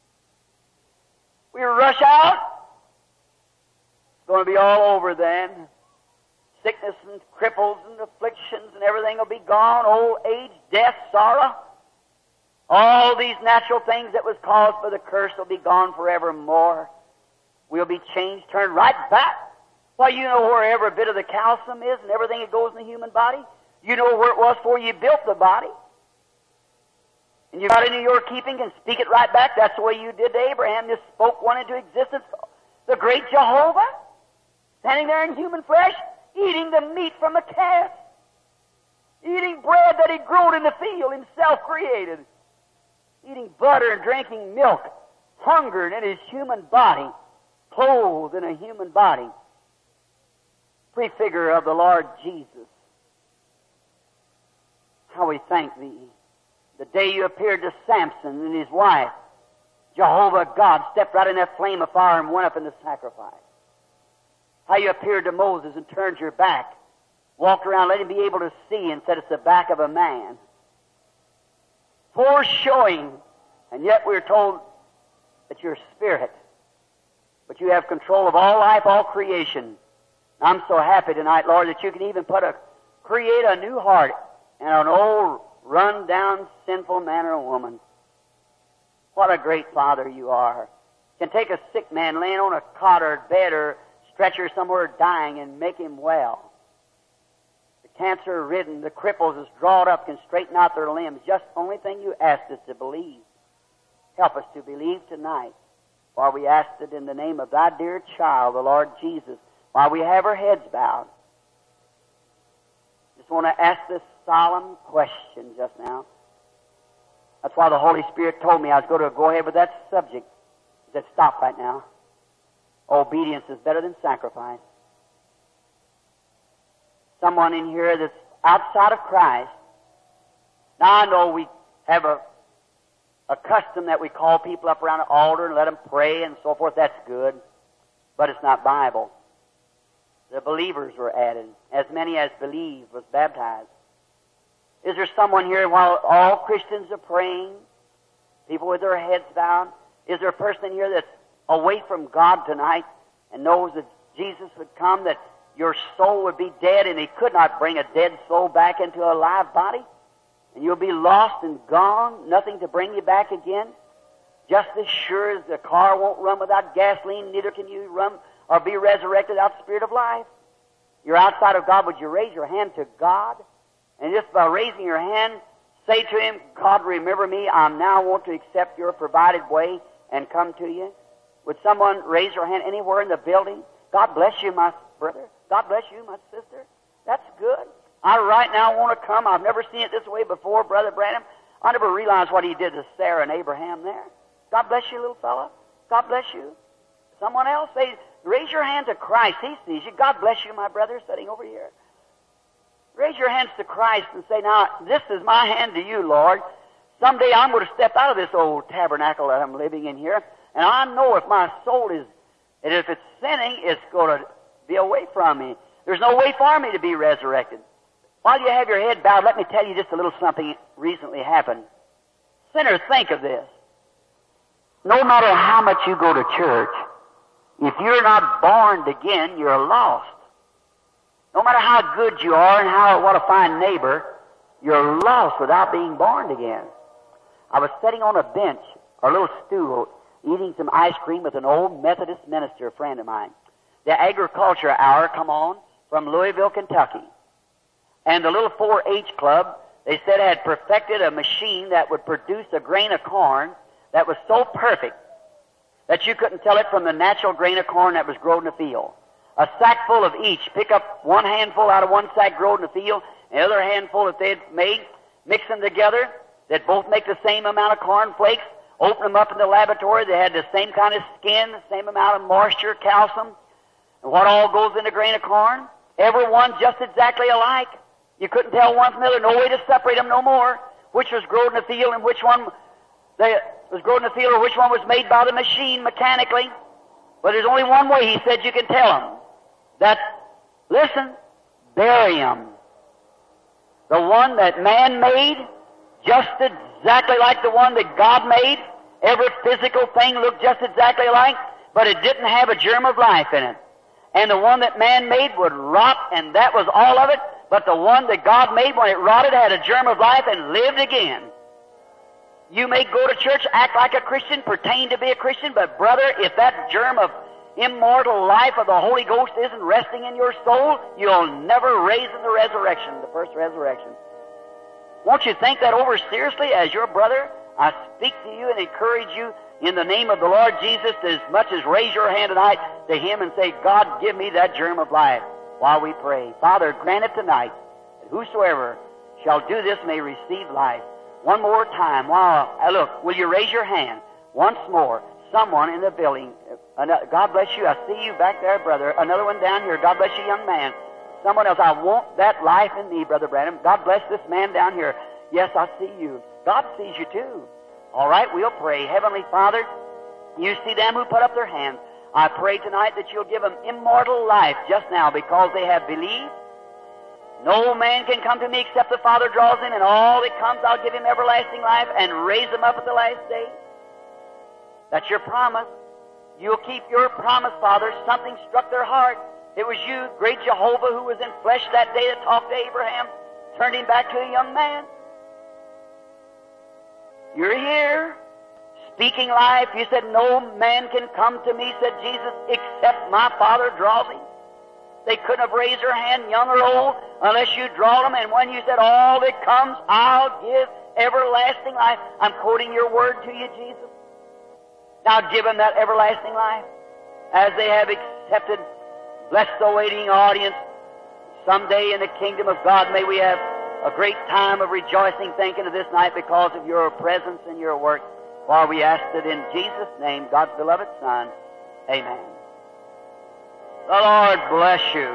Speaker 2: we rush out. It's going to be all over then. Sickness and cripples and afflictions and everything will be gone. Old age, death, sorrow. All these natural things that was caused by the curse will be gone forevermore. We'll be changed, turned right back. Why, you know where every bit of the calcium is and everything that goes in the human body? You know where it was before you built the body. And you got it into your keeping and speak it right back. That's the way you did to Abraham. You spoke one into existence. The great Jehovah, standing there in human flesh, eating the meat from a calf, eating bread that he grew in the field, himself created, eating butter and drinking milk, hungered in his human body, clothed in a human body, prefigure of the Lord Jesus. How we thank Thee. The day you appeared to Samson and his wife, Jehovah God stepped right in that flame of fire and went up in the sacrifice. How you appeared to Moses and turned your back, walked around, let him be able to see, and said it's the back of a man. Foreshowing, and yet we're told that you're spirit, but you have control of all life, all creation. I'm so happy tonight, Lord, that you can even put a create a new heart in an old, run-down, sinful man or woman. What a great Father you are. Can take a sick man laying on a cot or bed or stretcher somewhere dying and make him well. The cancer-ridden, the cripples is drawed up, can straighten out their limbs. Just the only thing you asked us to believe. Help us to believe tonight, while we ask it in the name of thy dear child, the Lord Jesus, while we have our heads bowed. Just want to ask this solemn question just now. That's why the Holy Spirit told me I was going to go ahead with that subject. He said, stop right now. Obedience is better than sacrifice. Someone in here that's outside of Christ. Now I know we have a, a custom that we call people up around an altar and let them pray and so forth. That's good. But it's not Bible. The believers were added. As many as believed was baptized. Is there someone here while all Christians are praying, people with their heads bowed, is there a person here that's away from God tonight and knows that Jesus would come, that your soul would be dead and He could not bring a dead soul back into a live body? And you'll be lost and gone, nothing to bring you back again? Just as sure as the car won't run without gasoline, neither can you run or be resurrected without the Spirit of life. You're outside of God. Would you raise your hand to God? And just by raising your hand, say to Him, God, remember me. I now want to accept your provided way and come to you. Would someone raise your hand anywhere in the building? God bless you, my brother. God bless you, my sister. That's good. I right now want to come. I've never seen it this way before, Brother Branham. I never realized what He did to Sarah and Abraham there. God bless you, little fella. God bless you. Someone else, say, raise your hand to Christ. He sees you. God bless you, my brother, sitting over here. Raise your hands to Christ and say, now, this is my hand to you, Lord. Someday I'm going to step out of this old tabernacle that I'm living in here, and I know if my soul is, and if it's sinning, it's going to be away from me. There's no way for me to be resurrected. While you have your head bowed, let me tell you just a little something recently happened. Sinners, think of this. No matter how much you go to church, if you're not born again, you're lost. No matter how good you are and how what a fine neighbor, you're lost without being born again. I was sitting on a bench, or a little stool, eating some ice cream with an old Methodist minister, a friend of mine. The agriculture hour come on from Louisville, Kentucky. And the little four H club, they said, had perfected a machine that would produce a grain of corn that was so perfect that you couldn't tell it from the natural grain of corn that was grown in the field. A sack full of each. Pick up one handful out of one sack grown in the field, and the other handful that they'd made, mix them together. They'd both make the same amount of corn flakes, open them up in the laboratory. They had the same kind of skin, the same amount of moisture, calcium, and what all goes in a grain of corn. Every one just exactly alike. You couldn't tell one from the other. No way to separate them no more. which was grown in the field and which one that was grown in the field or which one was made by the machine mechanically. But there's only one way, he said, you can tell them. That, listen, bury him. The one that man made, just exactly like the one that God made. Every physical thing looked just exactly alike, but it didn't have a germ of life in it. And the one that man made would rot, and that was all of it. But the one that God made, when it rotted, had a germ of life and lived again. You may go to church, act like a Christian, pretend to be a Christian, but brother, if that germ of immortal life of the Holy Ghost isn't resting in your soul, you'll never raise in the resurrection, the first resurrection. Won't you think that over seriously as your brother? I speak to you and encourage you in the name of the Lord Jesus to as much as raise your hand tonight to Him and say, God, give me that germ of life while we pray. Father, grant it tonight that whosoever shall do this may receive life. One more time. While, uh, look, will you raise your hand once more? Someone in the building. Uh, God bless you. I see you back there, brother. Another one down here. God bless you, young man. Someone else. I want that life in me, Brother Branham. God bless this man down here. Yes, I see you. God sees you too. All right, we'll pray. Heavenly Father, you see them who put up their hands. I pray tonight that you'll give them immortal life just now because they have believed. No man can come to me except the Father draws him, and all that comes I'll give him everlasting life and raise him up at the last day. That's your promise. You'll keep your promise, Father. Something struck their heart. It was you, great Jehovah, who was in flesh that day that talked to Abraham, turned him back to a young man. You're here, speaking life. You said, no man can come to me, said Jesus, except my Father draws him. They couldn't have raised their hand, young or old, unless you draw them. And when you said, all that comes, I'll give everlasting life. I'm quoting your word to you, Jesus. Now give them that everlasting life. As they have accepted, bless the waiting audience. Someday in the kingdom of God, may we have a great time of rejoicing, thinking of this night because of your presence and your work. For we ask it in Jesus' name, God's beloved Son. Amen. The Lord bless you.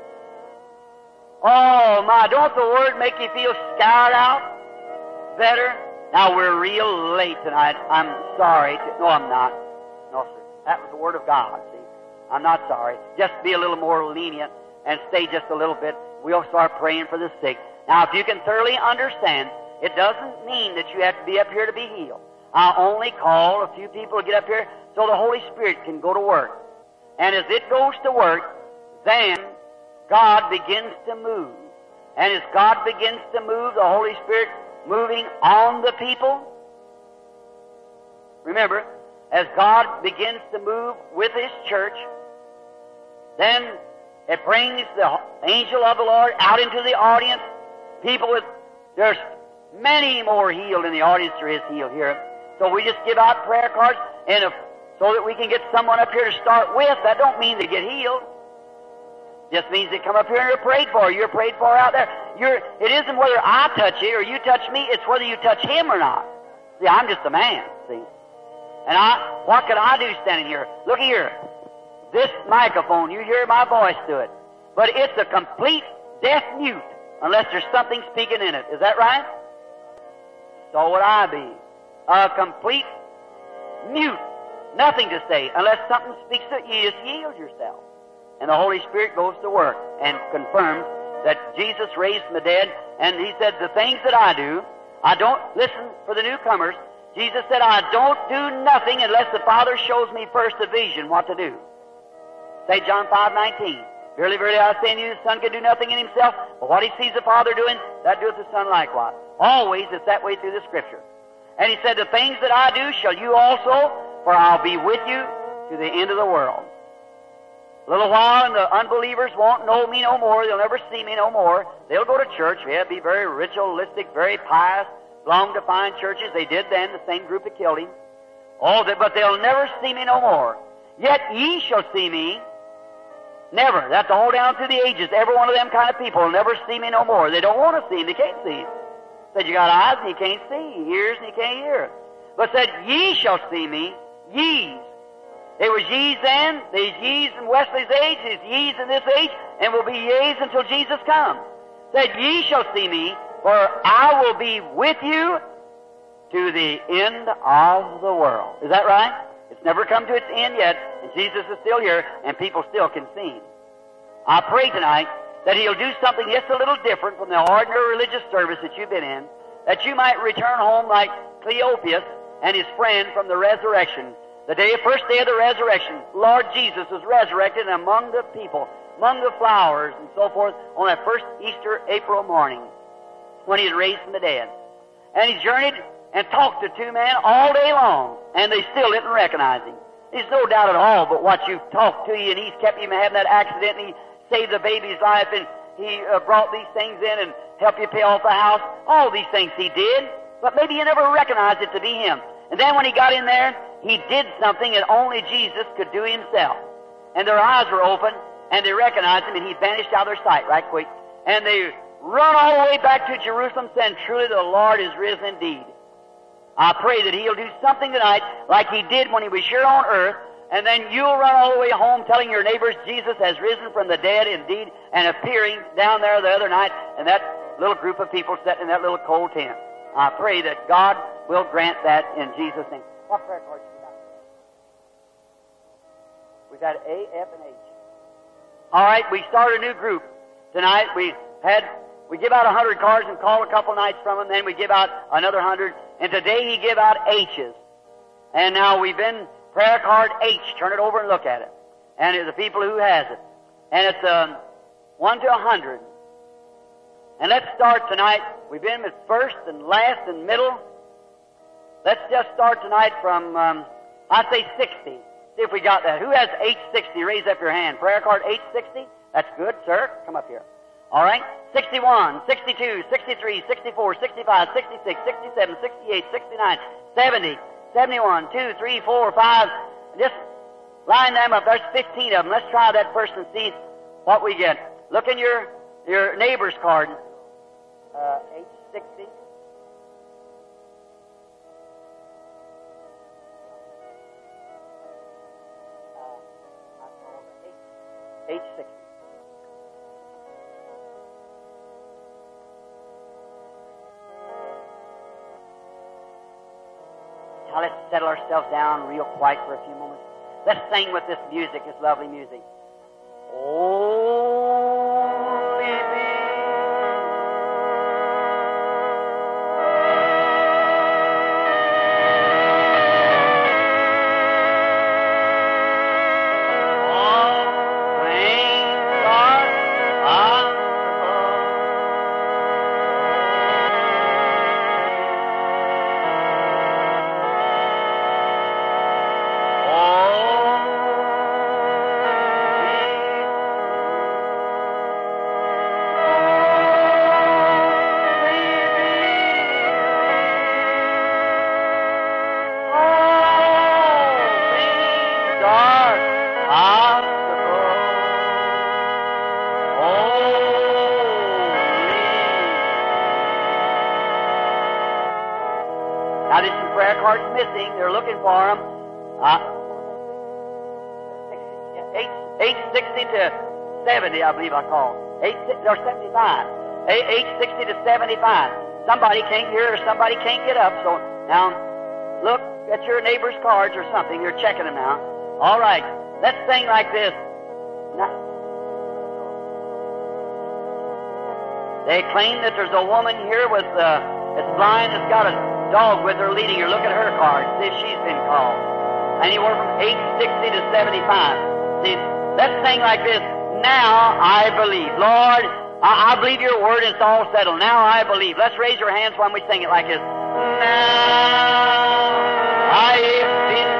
Speaker 2: Oh, my, don't the Word make you feel scared out? Better? Now, we're real late tonight. I'm sorry. To, no, I'm not. No, sir. That was the Word of God, see. I'm not sorry. Just be a little more lenient and stay just a little bit. We'll start praying for the sick. Now, if you can thoroughly understand, it doesn't mean that you have to be up here to be healed. I only call a few people to get up here so the Holy Spirit can go to work. And as it goes to work, then God begins to move. And as God begins to move, the Holy Spirit moving on the people. Remember, as God begins to move with His church, then it brings the angel of the Lord out into the audience. People with, there's many more healed in the audience there is healed here. So we just give out prayer cards, and if, so that we can get someone up here to start with. That don't mean they get healed. Just means they come up here and you're prayed for. You're prayed for out there. You're, it isn't whether I touch you or you touch me, it's whether you touch Him or not. See, I'm just a man, see. And I, what can I do standing here? Look here. This microphone, you hear my voice through it. But it's a complete deaf mute unless there's something speaking in it. Is that right? So would I be. A complete mute. Nothing to say unless something speaks to it. You just yield yourself. And the Holy Spirit goes to work and confirms that Jesus raised from the dead. And He said, the things that I do, I don't, listen for the newcomers, Jesus said, I don't do nothing unless the Father shows me first a vision what to do. Saint John five nineteen. Verily, verily, I say unto you, the Son can do nothing in Himself, but what He sees the Father doing, that doeth the Son likewise. Always it's that way through the Scripture. And He said, the things that I do shall you also, for I'll be with you to the end of the world. A little while and the unbelievers won't know me no more. They'll never see me no more. They'll go to church. They'll be very ritualistic, very pious, belong to fine churches. They did then, the same group that killed Him. Oh, but they'll never see me no more. Yet ye shall see me. Never. That's all down through the ages. Every one of them kind of people will never see me no more. They don't want to see Him. They can't see Him. Said, you got eyes and you can't see, ears and you can't hear. But said, ye shall see me, ye's. There was ye's then, there's ye's in Wesley's age, there's ye's in this age, and will be ye's until Jesus comes. Said, ye shall see me, For I will be with you to the end of the world. Is that right? It's never come to its end yet, and Jesus is still here, and people still can see Him. I pray tonight that He'll do something just a little different from the ordinary religious service that you've been in, that you might return home like Cleopas and his friend from the resurrection. The day, first day of the resurrection, Lord Jesus was resurrected among the people, among the flowers and so forth, on that first Easter April morning when He was raised from the dead. And He journeyed and talked to two men all day long, and they still didn't recognize Him. There's no doubt at all but what you've talked to you, and He's kept you from having that accident, and He saved the baby's life, and He uh, brought these things in and helped you pay off the house. All these things He did, but maybe you never recognized it to be Him. And then when He got in there, He did something that only Jesus could do Himself. And their eyes were open, and they recognized Him, and He vanished out of their sight right quick. And they run all the way back to Jerusalem, saying, truly the Lord is risen indeed. I pray that He'll do something tonight like He did when He was here on earth, and then you'll run all the way home telling your neighbors Jesus has risen from the dead indeed, and appearing down there the other night in that little group of people sitting in that little cold tent. I pray that God will grant that in Jesus' name. What prayer cards you got? We got A, F, and H. All right, we start a new group tonight. We had we give out a hundred cards and call a couple nights from them. Then we give out another hundred. And today he give out H's. And now we've been prayer card H. Turn it over and look at it. And it's the people who has it. And it's um, one to a hundred. And let's start tonight. We've been with first and last and middle. Let's just start tonight from, um, I'd say sixty. See if we got that. Who has H sixty? Raise up your hand. Prayer card H sixty? That's good, sir. Come up here. All right. sixty-one, sixty-two, sixty-three, sixty-four, sixty-five, sixty-six, sixty-seven, sixty-eight, sixty-nine, seventy, seventy-one, two, three, four, five. Just line them up. There's fifteen of them. Let's try that first and see what we get. Look in your, your neighbor's card. Uh, H sixty. H sixty. Now let's settle ourselves down real quiet for a few moments. Let's sing with this music, this lovely music. Oh, missing. They're looking for them. Uh, H sixty to seventy, I believe I call. H or seventy-five. H sixty to seventy-five. Somebody can't hear or somebody can't get up. So now, look at your neighbor's cards or something. You're checking them now. All right. Let's sing like this. Now, they claim that there's a woman here with uh, that's blind that's got a dog with her leading her. Look at her card. See if she's been called. Anywhere from H sixty to seventy-five. See, let's sing like this. Now I believe. Lord, I, I believe your word and it's all settled. Now I believe. Let's raise your hands when we sing it like this. Now I believe.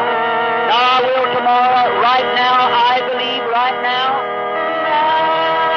Speaker 2: Right now, I believe right now.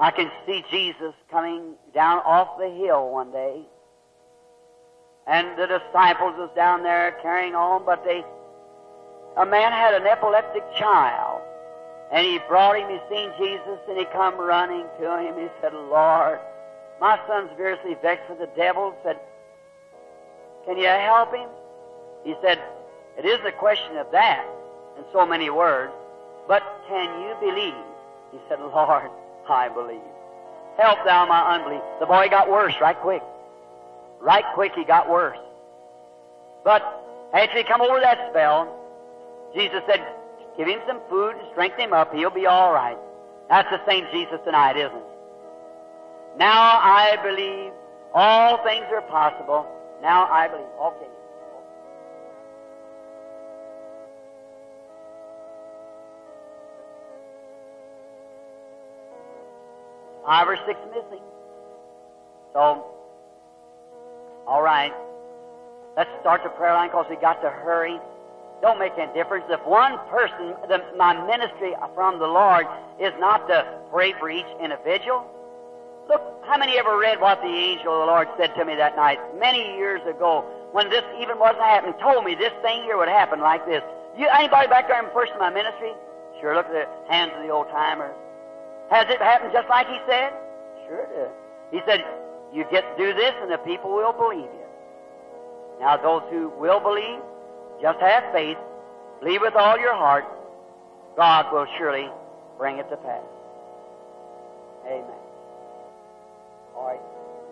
Speaker 2: I can see Jesus coming down off the hill one day. And the disciples was down there carrying on, but they, a man had an epileptic child. And he brought him, he seen Jesus, and he come running to him. He said, Lord, my son's seriously vexed with the devil. Said, can you help him? He said, it isn't a question of that, in so many words, but can you believe? He said, Lord, I believe. Help thou my unbelief. The boy got worse right quick. Right quick he got worse. But after he come over that spell, Jesus said, give him some food and strengthen him up. He'll be all right. That's the same Jesus tonight, isn't it? Now I believe all things are possible. Now I believe. Okay. Five or six missing. So, all right. Let's start the prayer line because we got to hurry. Don't make any difference. If one person, the, my ministry from the Lord is not to pray for each individual. Look, how many ever read what the angel of the Lord said to me that night many years ago when this even wasn't happening, told me this thing here would happen like this. You, anybody back there in first in my ministry? Sure, look at the hands of the old-timers. Has it happened just like he said? Sure it did. He said, you get to do this and the people will believe you. Now those who will believe, just have faith, believe with all your heart, God will surely bring it to pass. Amen. All right.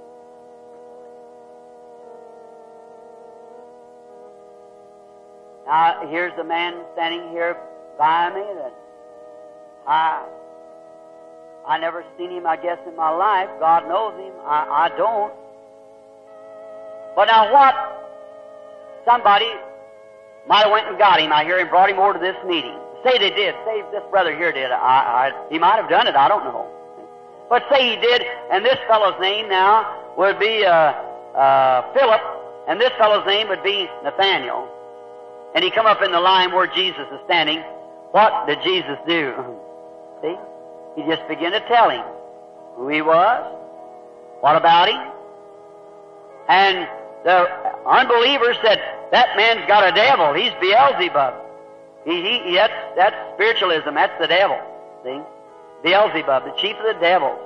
Speaker 2: Now, here's the man standing here by me that I, I never seen him, I guess, in my life. God knows him. I, I don't. But now what? Somebody might have went and got him out here and brought him over to this meeting. Say they did. Say this brother here did. I, I, he might have done it. I don't know. But say he did, and this fellow's name now would be uh, uh, Philip, and this fellow's name would be Nathaniel. And he come up in the line where Jesus is standing. What did Jesus do? See? He just began to tell him who he was, what about him. And the unbelievers said, that man's got a devil. He's Beelzebub. He, he, that's, that's spiritualism. That's the devil. See? Beelzebub, the chief of the devils.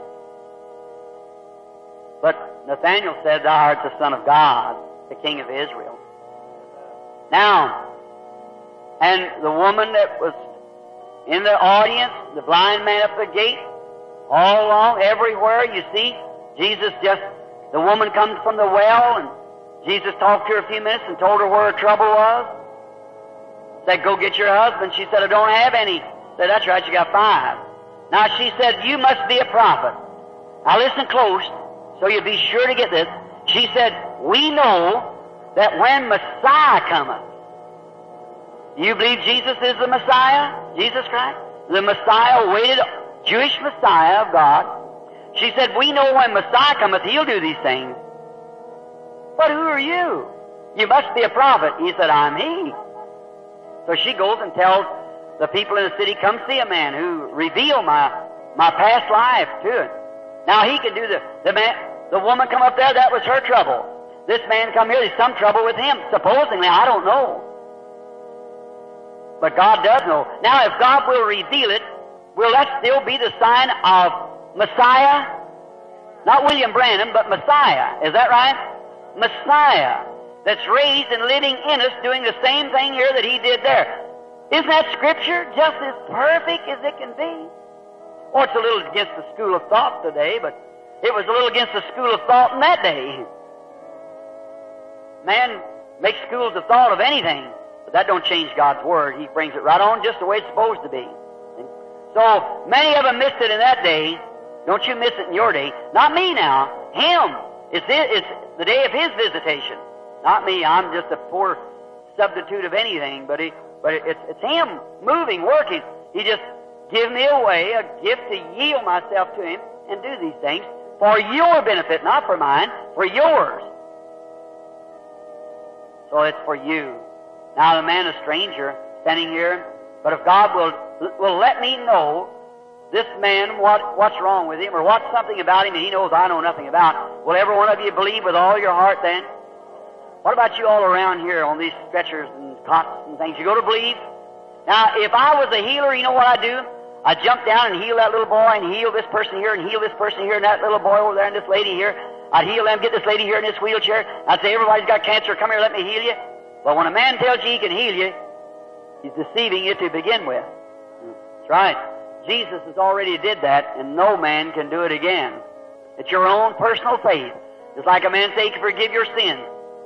Speaker 2: But Nathaniel said, thou art the Son of God, the King of Israel. Now, and the woman that was in the audience, the blind man up the gate, all along, everywhere, you see, Jesus just, the woman comes from the well, and Jesus talked to her a few minutes and told her where her trouble was. Said, go get your husband. She said, I don't have any. Said, that's right, you got five. Now she said, you must be a prophet. Now listen close, so you'll be sure to get this. She said, we know that when Messiah cometh, you believe Jesus is the Messiah? Jesus Christ? The Messiah, awaited Jewish Messiah of God. She said, we know when Messiah cometh, He'll do these things. But who are you? You must be a prophet. He said, I'm He. So she goes and tells the people in the city, come see a man who revealed my, my past life to it. Now he could do the, the man, the woman come up there, that was her trouble. This man come here, there's some trouble with him. Supposedly, I don't know. But God does know. Now if God will reveal it, will that still be the sign of Messiah? Not William Branham, but Messiah. Is that right? Messiah. That's raised and living in us, doing the same thing here that He did there. Isn't that Scripture just as perfect as it can be? Well, it's a little against the school of thought today, but it was a little against the school of thought in that day. Man makes schools of thought of anything, but that don't change God's Word. He brings it right on just the way it's supposed to be. So, many of them missed it in that day. Don't you miss it in your day. Not me now. Him. It's, it's the day of His visitation. Not me. I'm just a poor substitute of anything, but he, but it's, it's Him moving, working. He just give me a way, a gift to yield myself to Him and do these things for your benefit, not for mine, for yours. So it's for you. Now the man, a stranger, standing here, but if God will, will let me know this man, what, what's wrong with him, or what's something about him that he knows I know nothing about? Will every one of you believe with all your heart then? What about you all around here on these stretchers and cots and things? You go to believe? Now, if I was a healer, you know what I'd do? I'd jump down and heal that little boy and heal this person here and heal this person here and that little boy over there and this lady here. I'd heal them, get this lady here in this wheelchair. I'd say, everybody's got cancer, come here, let me heal you. But when a man tells you he can heal you, he's deceiving you to begin with. That's right. Jesus has already did that, and no man can do it again. It's your own personal faith. Just like a man say he can forgive your sins.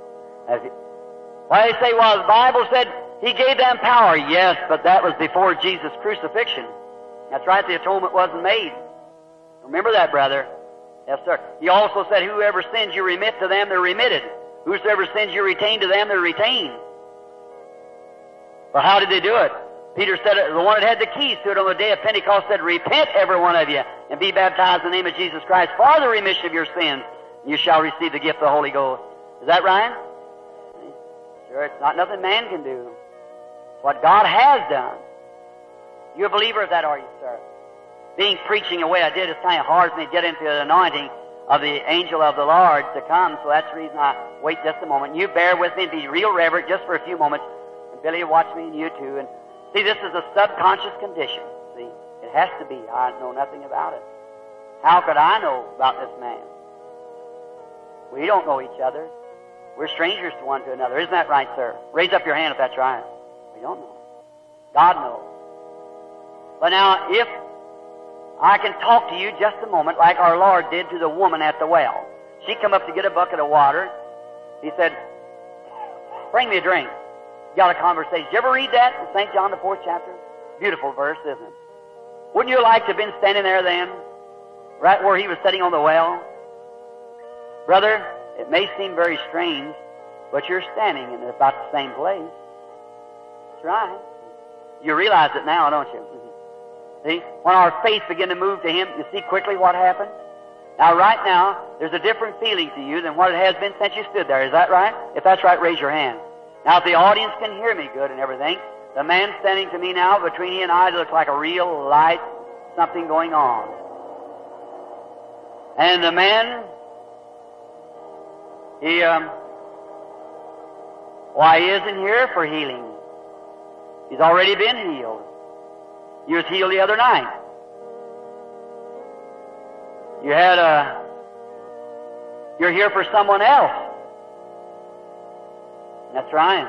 Speaker 2: Why they say, well, the Bible said He gave them power. Yes, but that was before Jesus' crucifixion. That's right, the atonement wasn't made. Remember that, brother. Yes, sir. He also said, whoever sins you remit to them, they're remitted. Whosoever sins you retain to them, they're retained. Well, how did they do it? Peter said, the one that had the keys to it on the day of Pentecost said, repent, every one of you, and be baptized in the name of Jesus Christ for the remission of your sins. You shall receive the gift of the Holy Ghost. Is that right? Sure, it's not nothing man can do. It's what God has done. You're a believer of that, are you, sir? Being preaching the way I did, it's kind of hard for me to get into the anointing of the angel of the Lord to come, so that's the reason I wait just a moment. You bear with me and be real reverent just for a few moments. And Billy, watch me and you too. And see, this is a subconscious condition. See, it has to be. I know nothing about it. How could I know about this man? We don't know each other. We're strangers to one to another. Isn't that right, sir? Raise up your hand if that's right. We don't know. God knows. But now, if I can talk to you just a moment like our Lord did to the woman at the well. She come up to get a bucket of water. He said, bring me a drink. Got a conversation. Did you ever read that in Saint John, the fourth chapter? Beautiful verse, isn't it? Wouldn't you like to have been standing there then, right where he was sitting on the well? Brother, it may seem very strange, but you're standing in about the same place. That's right. You realize it now, don't you? See? When our faith began to move to Him, you see quickly what happened? Now, right now, there's a different feeling to you than what it has been since you stood there. Is that right? If that's right, raise your hand. Now, if the audience can hear me good and everything, the man standing to me now, between he and I, looks like a real light, something going on. And the man, he, um, why, he isn't here for healing. He's already been healed. You was healed the other night. You had a, you're here for someone else. That's right.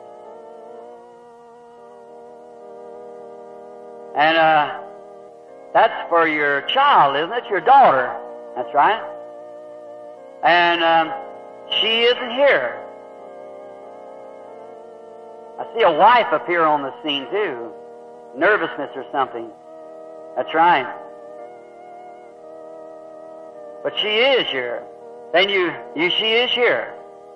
Speaker 2: And, uh, that's for your child, isn't it? Your daughter. That's right. And, um, she isn't here. I see a wife appear on the scene, too. Nervousness or something. That's right. But she is here. Then you, you, she is here.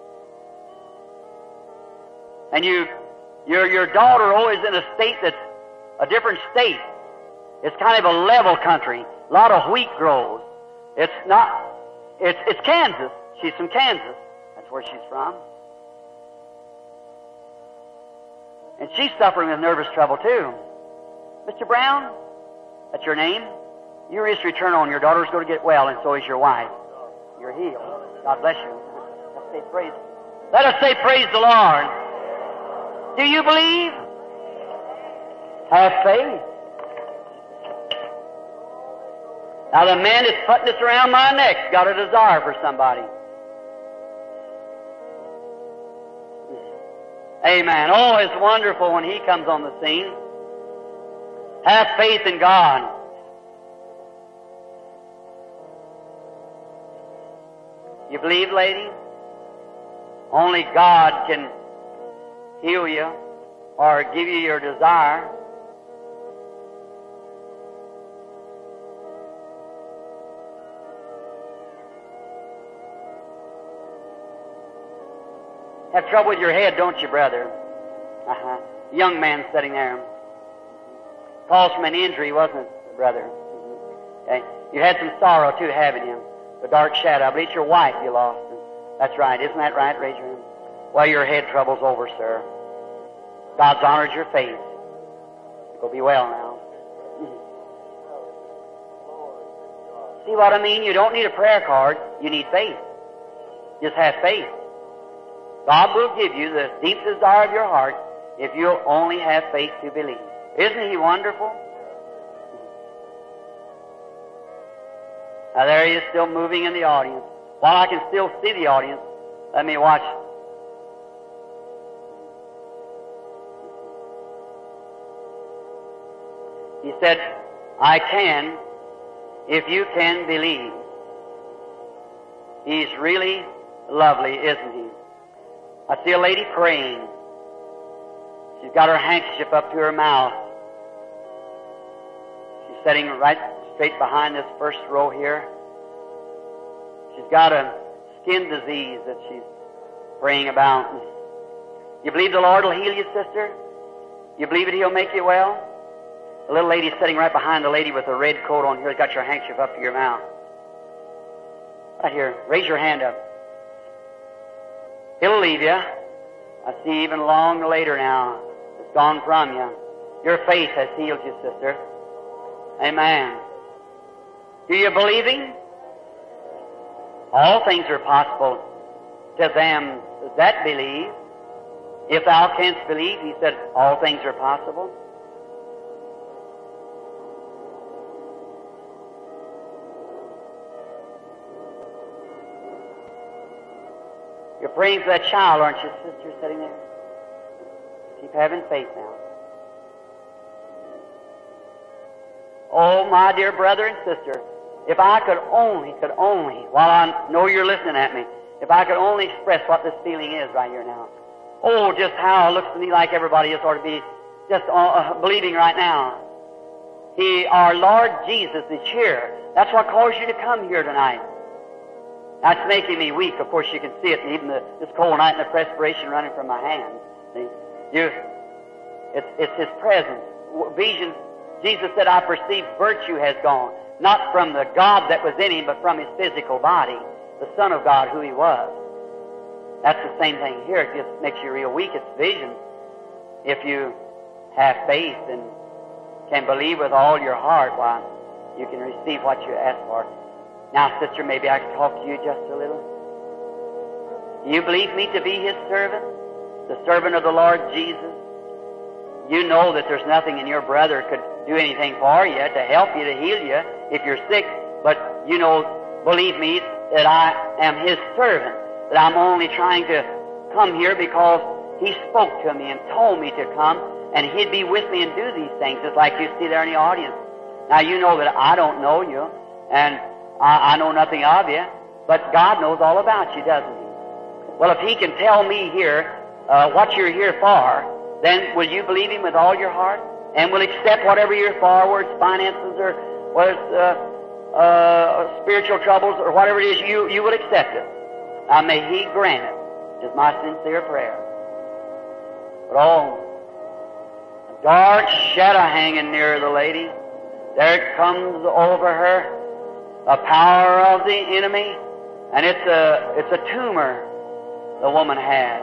Speaker 2: And you, your, your daughter always in a state that's a different state. It's kind of a level country. A lot of wheat grows. It's not, it's, it's Kansas. She's from Kansas. That's where she's from. And she's suffering with nervous trouble too. Mister Brown, that's your name. You just return on. Your daughter's going to get well, and so is your wife. You're healed. God bless you. Let's say praise. Let us say praise the Lord. Do you believe? Have faith. Now the man that's putting this around my neck's got a desire for somebody. Amen. Oh, it's wonderful when he comes on the scene. Have faith in God. You believe, lady? Only God can heal you or give you your desire. Have trouble with your head, don't you, brother? Uh-huh. Young man sitting there. Caused from an injury, wasn't it, brother? Okay. You had some sorrow, too, haven't you? The dark shadow. I believe it's your wife you lost. That's right. Isn't that right? Raise your hand. Well, your head trouble's over, sir. God's honored your faith. You'll be well now. See what I mean? You don't need a prayer card. You need faith. Just have faith. God will give you the deep desire of your heart if you'll only have faith to believe. Isn't He wonderful? Now there He is, still moving in the audience. While I can still see the audience, let me watch. He said, I can if you can believe. He's really lovely, isn't He? I see a lady praying. She's got her handkerchief up to her mouth. She's sitting right straight behind this first row here. She's got a skin disease that she's praying about. You believe the Lord will heal you, sister? You believe that He'll make you well? The little lady sitting right behind the lady with the red coat on here has got your handkerchief up to your mouth. Right here. Raise your hand up. He'll leave you. I see even long later now. It's gone from you. Your faith has healed you, sister. Amen. Do you believe Him? All things are possible to them that believe. If thou canst believe, He said, all things are possible. You're praying for that child, aren't you, sister, sitting there? Keep having faith now. Oh, my dear brother and sister, if I could only, could only, while I know you're listening at me, if I could only express what this feeling is right here now. Oh, just how it looks to me like everybody is ought to be just uh, believing right now. He, our Lord Jesus, is here. That's what caused you to come here tonight. That's making me weak. Of course, you can see it, even the, this cold night and the perspiration running from my hands. See? You, it's, it's His presence. Vision, Jesus said, I perceive virtue has gone. Not from the God that was in Him, but from His physical body. The Son of God, who He was. That's the same thing here. It just makes you real weak. It's vision. If you have faith and can believe with all your heart, why, you can receive what you ask for. Now, sister, maybe I can talk to you just a little. Do you believe me to be His servant? The servant of the Lord Jesus? You know that there's nothing in your brother could do anything for you, to help you, to heal you, if you're sick. But you know, believe me, that I am His servant. That I'm only trying to come here because He spoke to me and told me to come, and He'd be with me and do these things, just like you see there in the audience. Now, you know that I don't know you, and I, I know nothing of you, but God knows all about you, doesn't He? Well, if He can tell me here uh, what you're here for, then will you believe Him with all your heart? And will accept whatever you're for, whether it's finances or whether it's uh, uh, spiritual troubles or whatever it is, you, you will accept it. Now may He grant it, is my sincere prayer. But oh, a dark shadow hanging near the lady. There it comes over her. A power of the enemy, and it's a it's a tumor the woman has.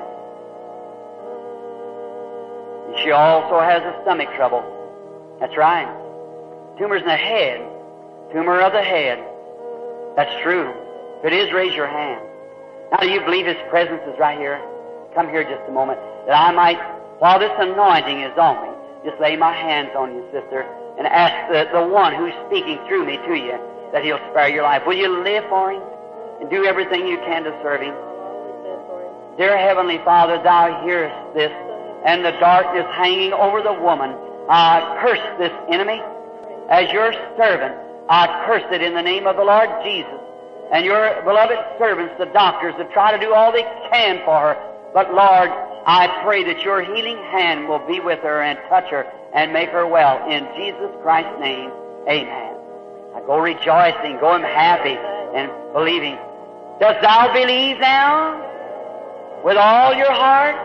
Speaker 2: She also has a stomach trouble. That's right. Tumor's in the head. Tumor of the head. That's true. If it is, raise your hand. Now, do you believe His presence is right here? Come here just a moment, that I might, while this anointing is on me, just lay my hands on you, sister, and ask the, the one who's speaking through me to you, that He'll spare your life. Will you live for Him and do everything you can to serve Him? Dear Heavenly Father, Thou hearest this, and the darkness hanging over the woman. I curse this enemy. As your servant, I curse it in the name of the Lord Jesus. And your beloved servants, the doctors, that try to do all they can for her. But Lord, I pray that your healing hand will be with her and touch her and make her well. In Jesus Christ's name, amen. I go rejoicing, go happy and believing. Dost thou believe now? With all your heart?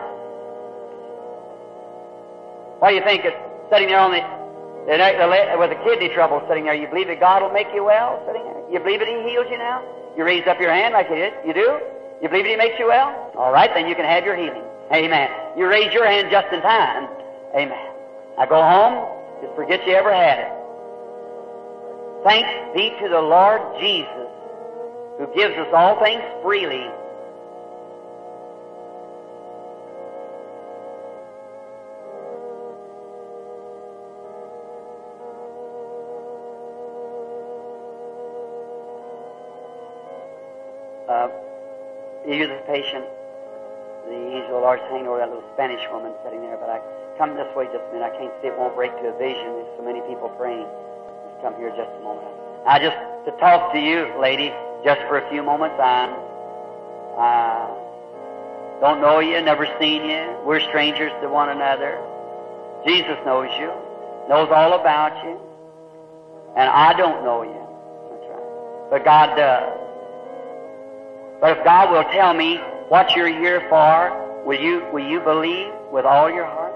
Speaker 2: What do you think? It's sitting there on the, the, the with the kidney trouble sitting there. You believe that God will make you well sitting there? You believe that He heals you now? You raise up your hand like you did? You do? You believe that He makes you well? All right, then you can have your healing. Amen. You raise your hand just in time. Amen. Now go home. Just forget you ever had it. Thanks be to the Lord Jesus, who gives us all things freely. Uh, you're the patient. The angel of the Lord's hanging over that little Spanish woman sitting there, but I come this way just a minute. I can't see it. Won't break to a vision. There's so many people praying. Just come here just a moment. I just to talk to you, lady, just for a few moments. I uh, don't know you, never seen you. We're strangers to one another. Jesus knows you, knows all about you, and I don't know you. That's right. But God does. But if God will tell me what you're here for, will you will you believe with all your heart?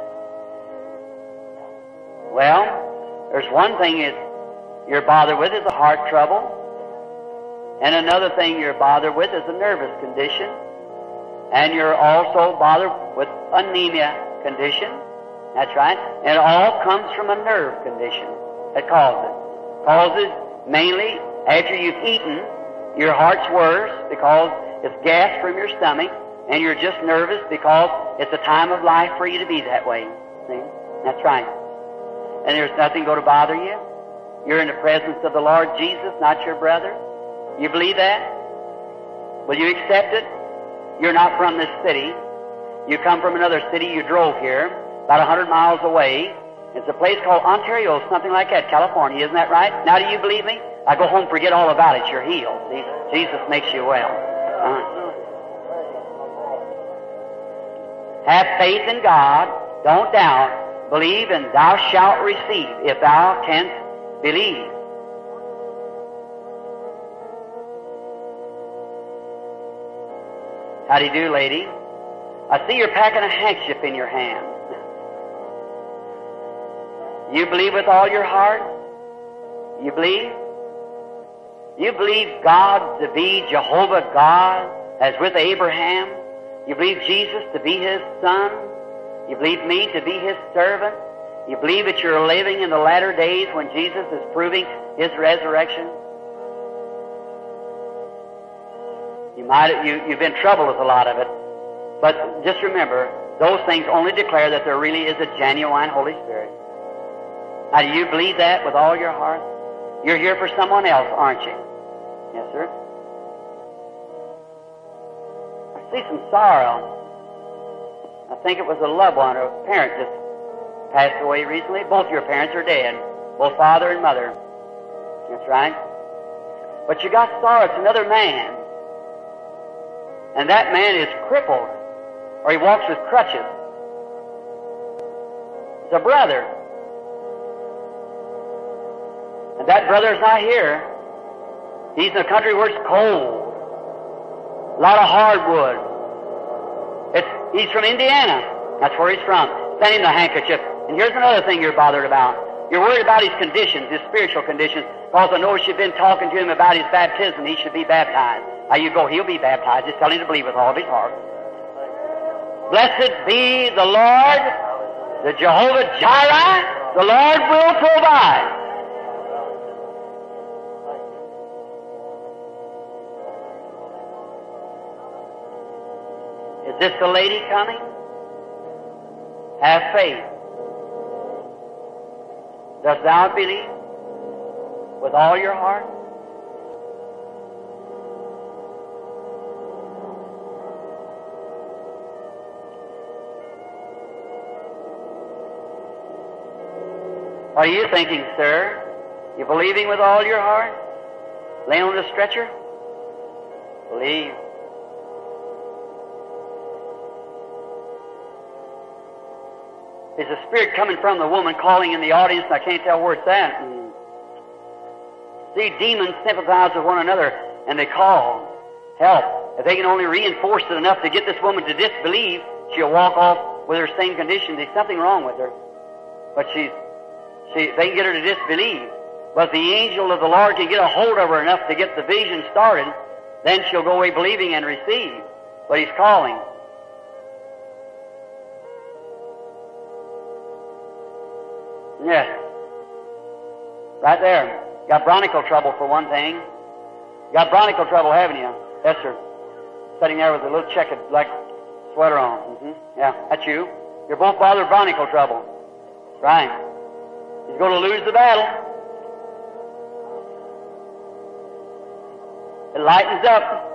Speaker 2: Well, there's one thing is you're bothered with is a heart trouble, and another thing you're bothered with is a nervous condition, and you're also bothered with anemia condition. That's right. And it all comes from a nerve condition that causes it. Causes mainly after you've eaten. Your heart's worse because it's gas from your stomach, and you're just nervous because it's a time of life for you to be that way. See? That's right. And there's nothing going to bother you. You're in the presence of the Lord Jesus, not your brother. You believe that? Will you accept it? You're not from this city. You come from another city. You drove here, about a hundred miles away. It's a place called Ontario, something like that, California. Isn't that right? Now do you believe me? I go home, forget all about it. You're healed. See? Jesus makes you well. Uh-huh. Have faith in God. Don't doubt. Believe, and thou shalt receive, if thou canst believe. How do you do, lady? I see you're packing a handkerchief in your hand. You believe with all your heart? You believe? You believe God to be Jehovah God, as with Abraham? You believe Jesus to be His Son? You believe me to be His servant? You believe that you're living in the latter days when Jesus is proving His resurrection? You might have, you, you've been troubled with a lot of it, but just remember, those things only declare that there really is a genuine Holy Spirit. Now, do you believe that with all your heart? You're here for someone else, aren't you? Yes, sir. I see some sorrow. I think it was a loved one or a parent just passed away recently. Both your parents are dead, both father and mother. That's right. But you got sorrow. It's another man. And that man is crippled, or he walks with crutches. It's a brother. And that brother's not here. He's in a country where it's cold. A lot of hardwood. It's, he's from Indiana. That's where he's from. Send him the handkerchief. And here's another thing you're bothered about. You're worried about his conditions, his spiritual conditions, because I know you've been talking to him about his baptism. He should be baptized. Now you go, he'll be baptized. Just tell him to believe with all of his heart. Blessed be the Lord, the Jehovah Jireh. The Lord will provide. Is this the lady coming? Have faith. Dost thou believe with all your heart? What are you thinking, sir? You believing with all your heart? Laying on the stretcher? Believe. There's a spirit coming from the woman calling in the audience, and I can't tell where it's at. And see, demons sympathize with one another, and they call help. If they can only reinforce it enough to get this woman to disbelieve, she'll walk off with her same condition. There's something wrong with her. But she's, she, they can get her to disbelieve. But if the angel of the Lord can get a hold of her enough to get the vision started, then she'll go away believing and receive. But He's calling. Yes. Right there. Got bronchial trouble for one thing. Got bronchial trouble, haven't you? Yes, sir. Sitting there with a little checkered, like, sweater on. Mm-hmm. Yeah, that's you. You're both bothered with bronchial trouble. Right. He's going to lose the battle. It lightens up.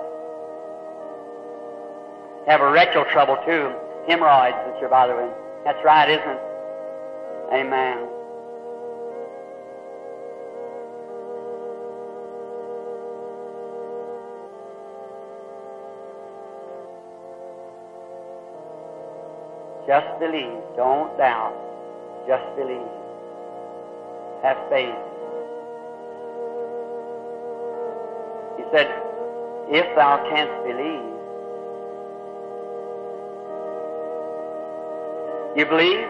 Speaker 2: You have erectile trouble, too. Hemorrhoids that you're bothered with. That's right, isn't it? Amen. Just believe. Don't doubt. Just believe. Have faith. He said, if thou canst believe. You believe?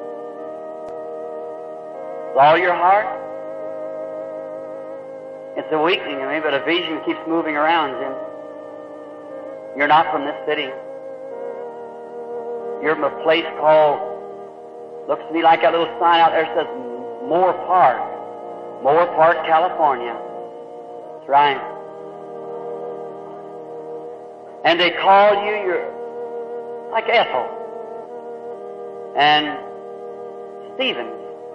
Speaker 2: With all your heart? It's a weakening of me, but a vision keeps moving around, Jim. You're not from this city. You're from a place called, looks to me like that little sign out there says Moore Park. Moore Park, California. That's right. And they call you, you're like Ethel and Stevens.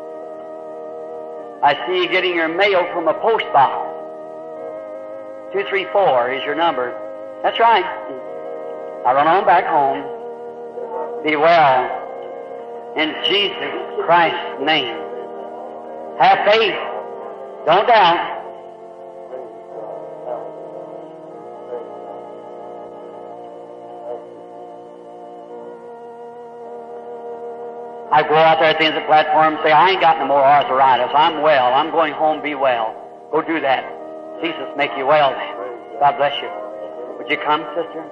Speaker 2: I see you getting your mail from a post box. two three four is your number. That's right. I run on back home. Be well. In Jesus Christ's name. Have faith. Don't doubt. I go out there at the end of the platform and say, I ain't got no more arthritis. I'm well. I'm going home, be well. Go do that. Jesus make you well then. God bless you. Would you come, sister?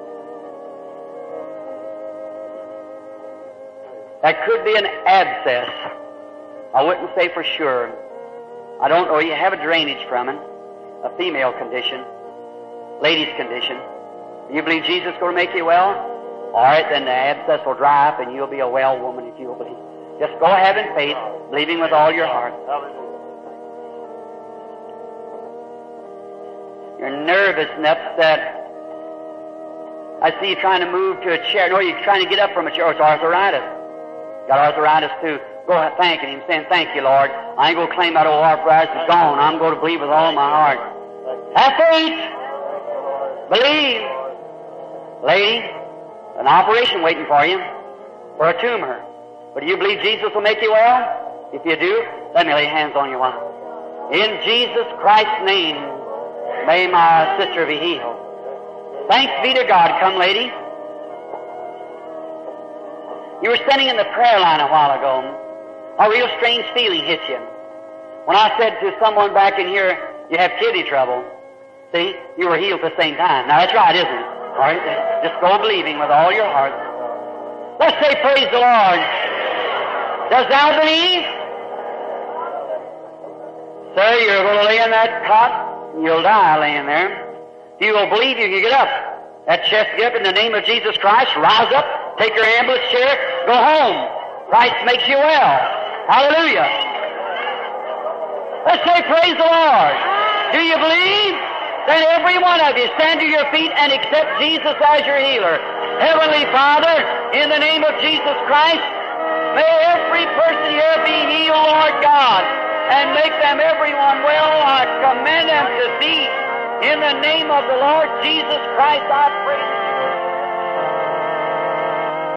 Speaker 2: That could be an abscess. I wouldn't say for sure. I don't know. You have a drainage from it. A female condition. Ladies' condition. Do you believe Jesus is going to make you well? All right, then the abscess will dry up and you'll be a well woman if you'll believe. Just go ahead in faith, believing with all your heart. You're nervous and upset. I see you trying to move to a chair. No, you're trying to get up from a chair. Oh, it's arthritis. Got arthritis too. Go ahead thanking Him, saying, thank you, Lord. I ain't going to claim that old arthritis is gone. I'm going to believe with all my heart. Have faith. Believe. Lady, an operation waiting for you for a tumor. But do you believe Jesus will make you well? If you do, let me lay hands on you while. In Jesus Christ's name, may my sister be healed. Thanks be to God. Come, lady. You were standing in the prayer line a while ago. A real strange feeling hit you. When I said to someone back in here, you have kidney trouble. See, you were healed at the same time. Now that's right, isn't it? All right, just go believing with all your heart. Let's say, praise the Lord. Does thou believe? Sir, you're going to lay in that cot, and you'll die laying there. If you will believe, you can get up. That chest get up in the name of Jesus Christ. Rise up, take your ambulance chair, go home. Christ makes you well. Hallelujah. Let's say, praise the Lord. Do you believe? Then every one of you stand to your feet and accept Jesus as your healer. Heavenly Father, in the name of Jesus Christ, may every person here be healed, Lord God, and make them everyone well. I command them to be. In the name of the Lord Jesus Christ, I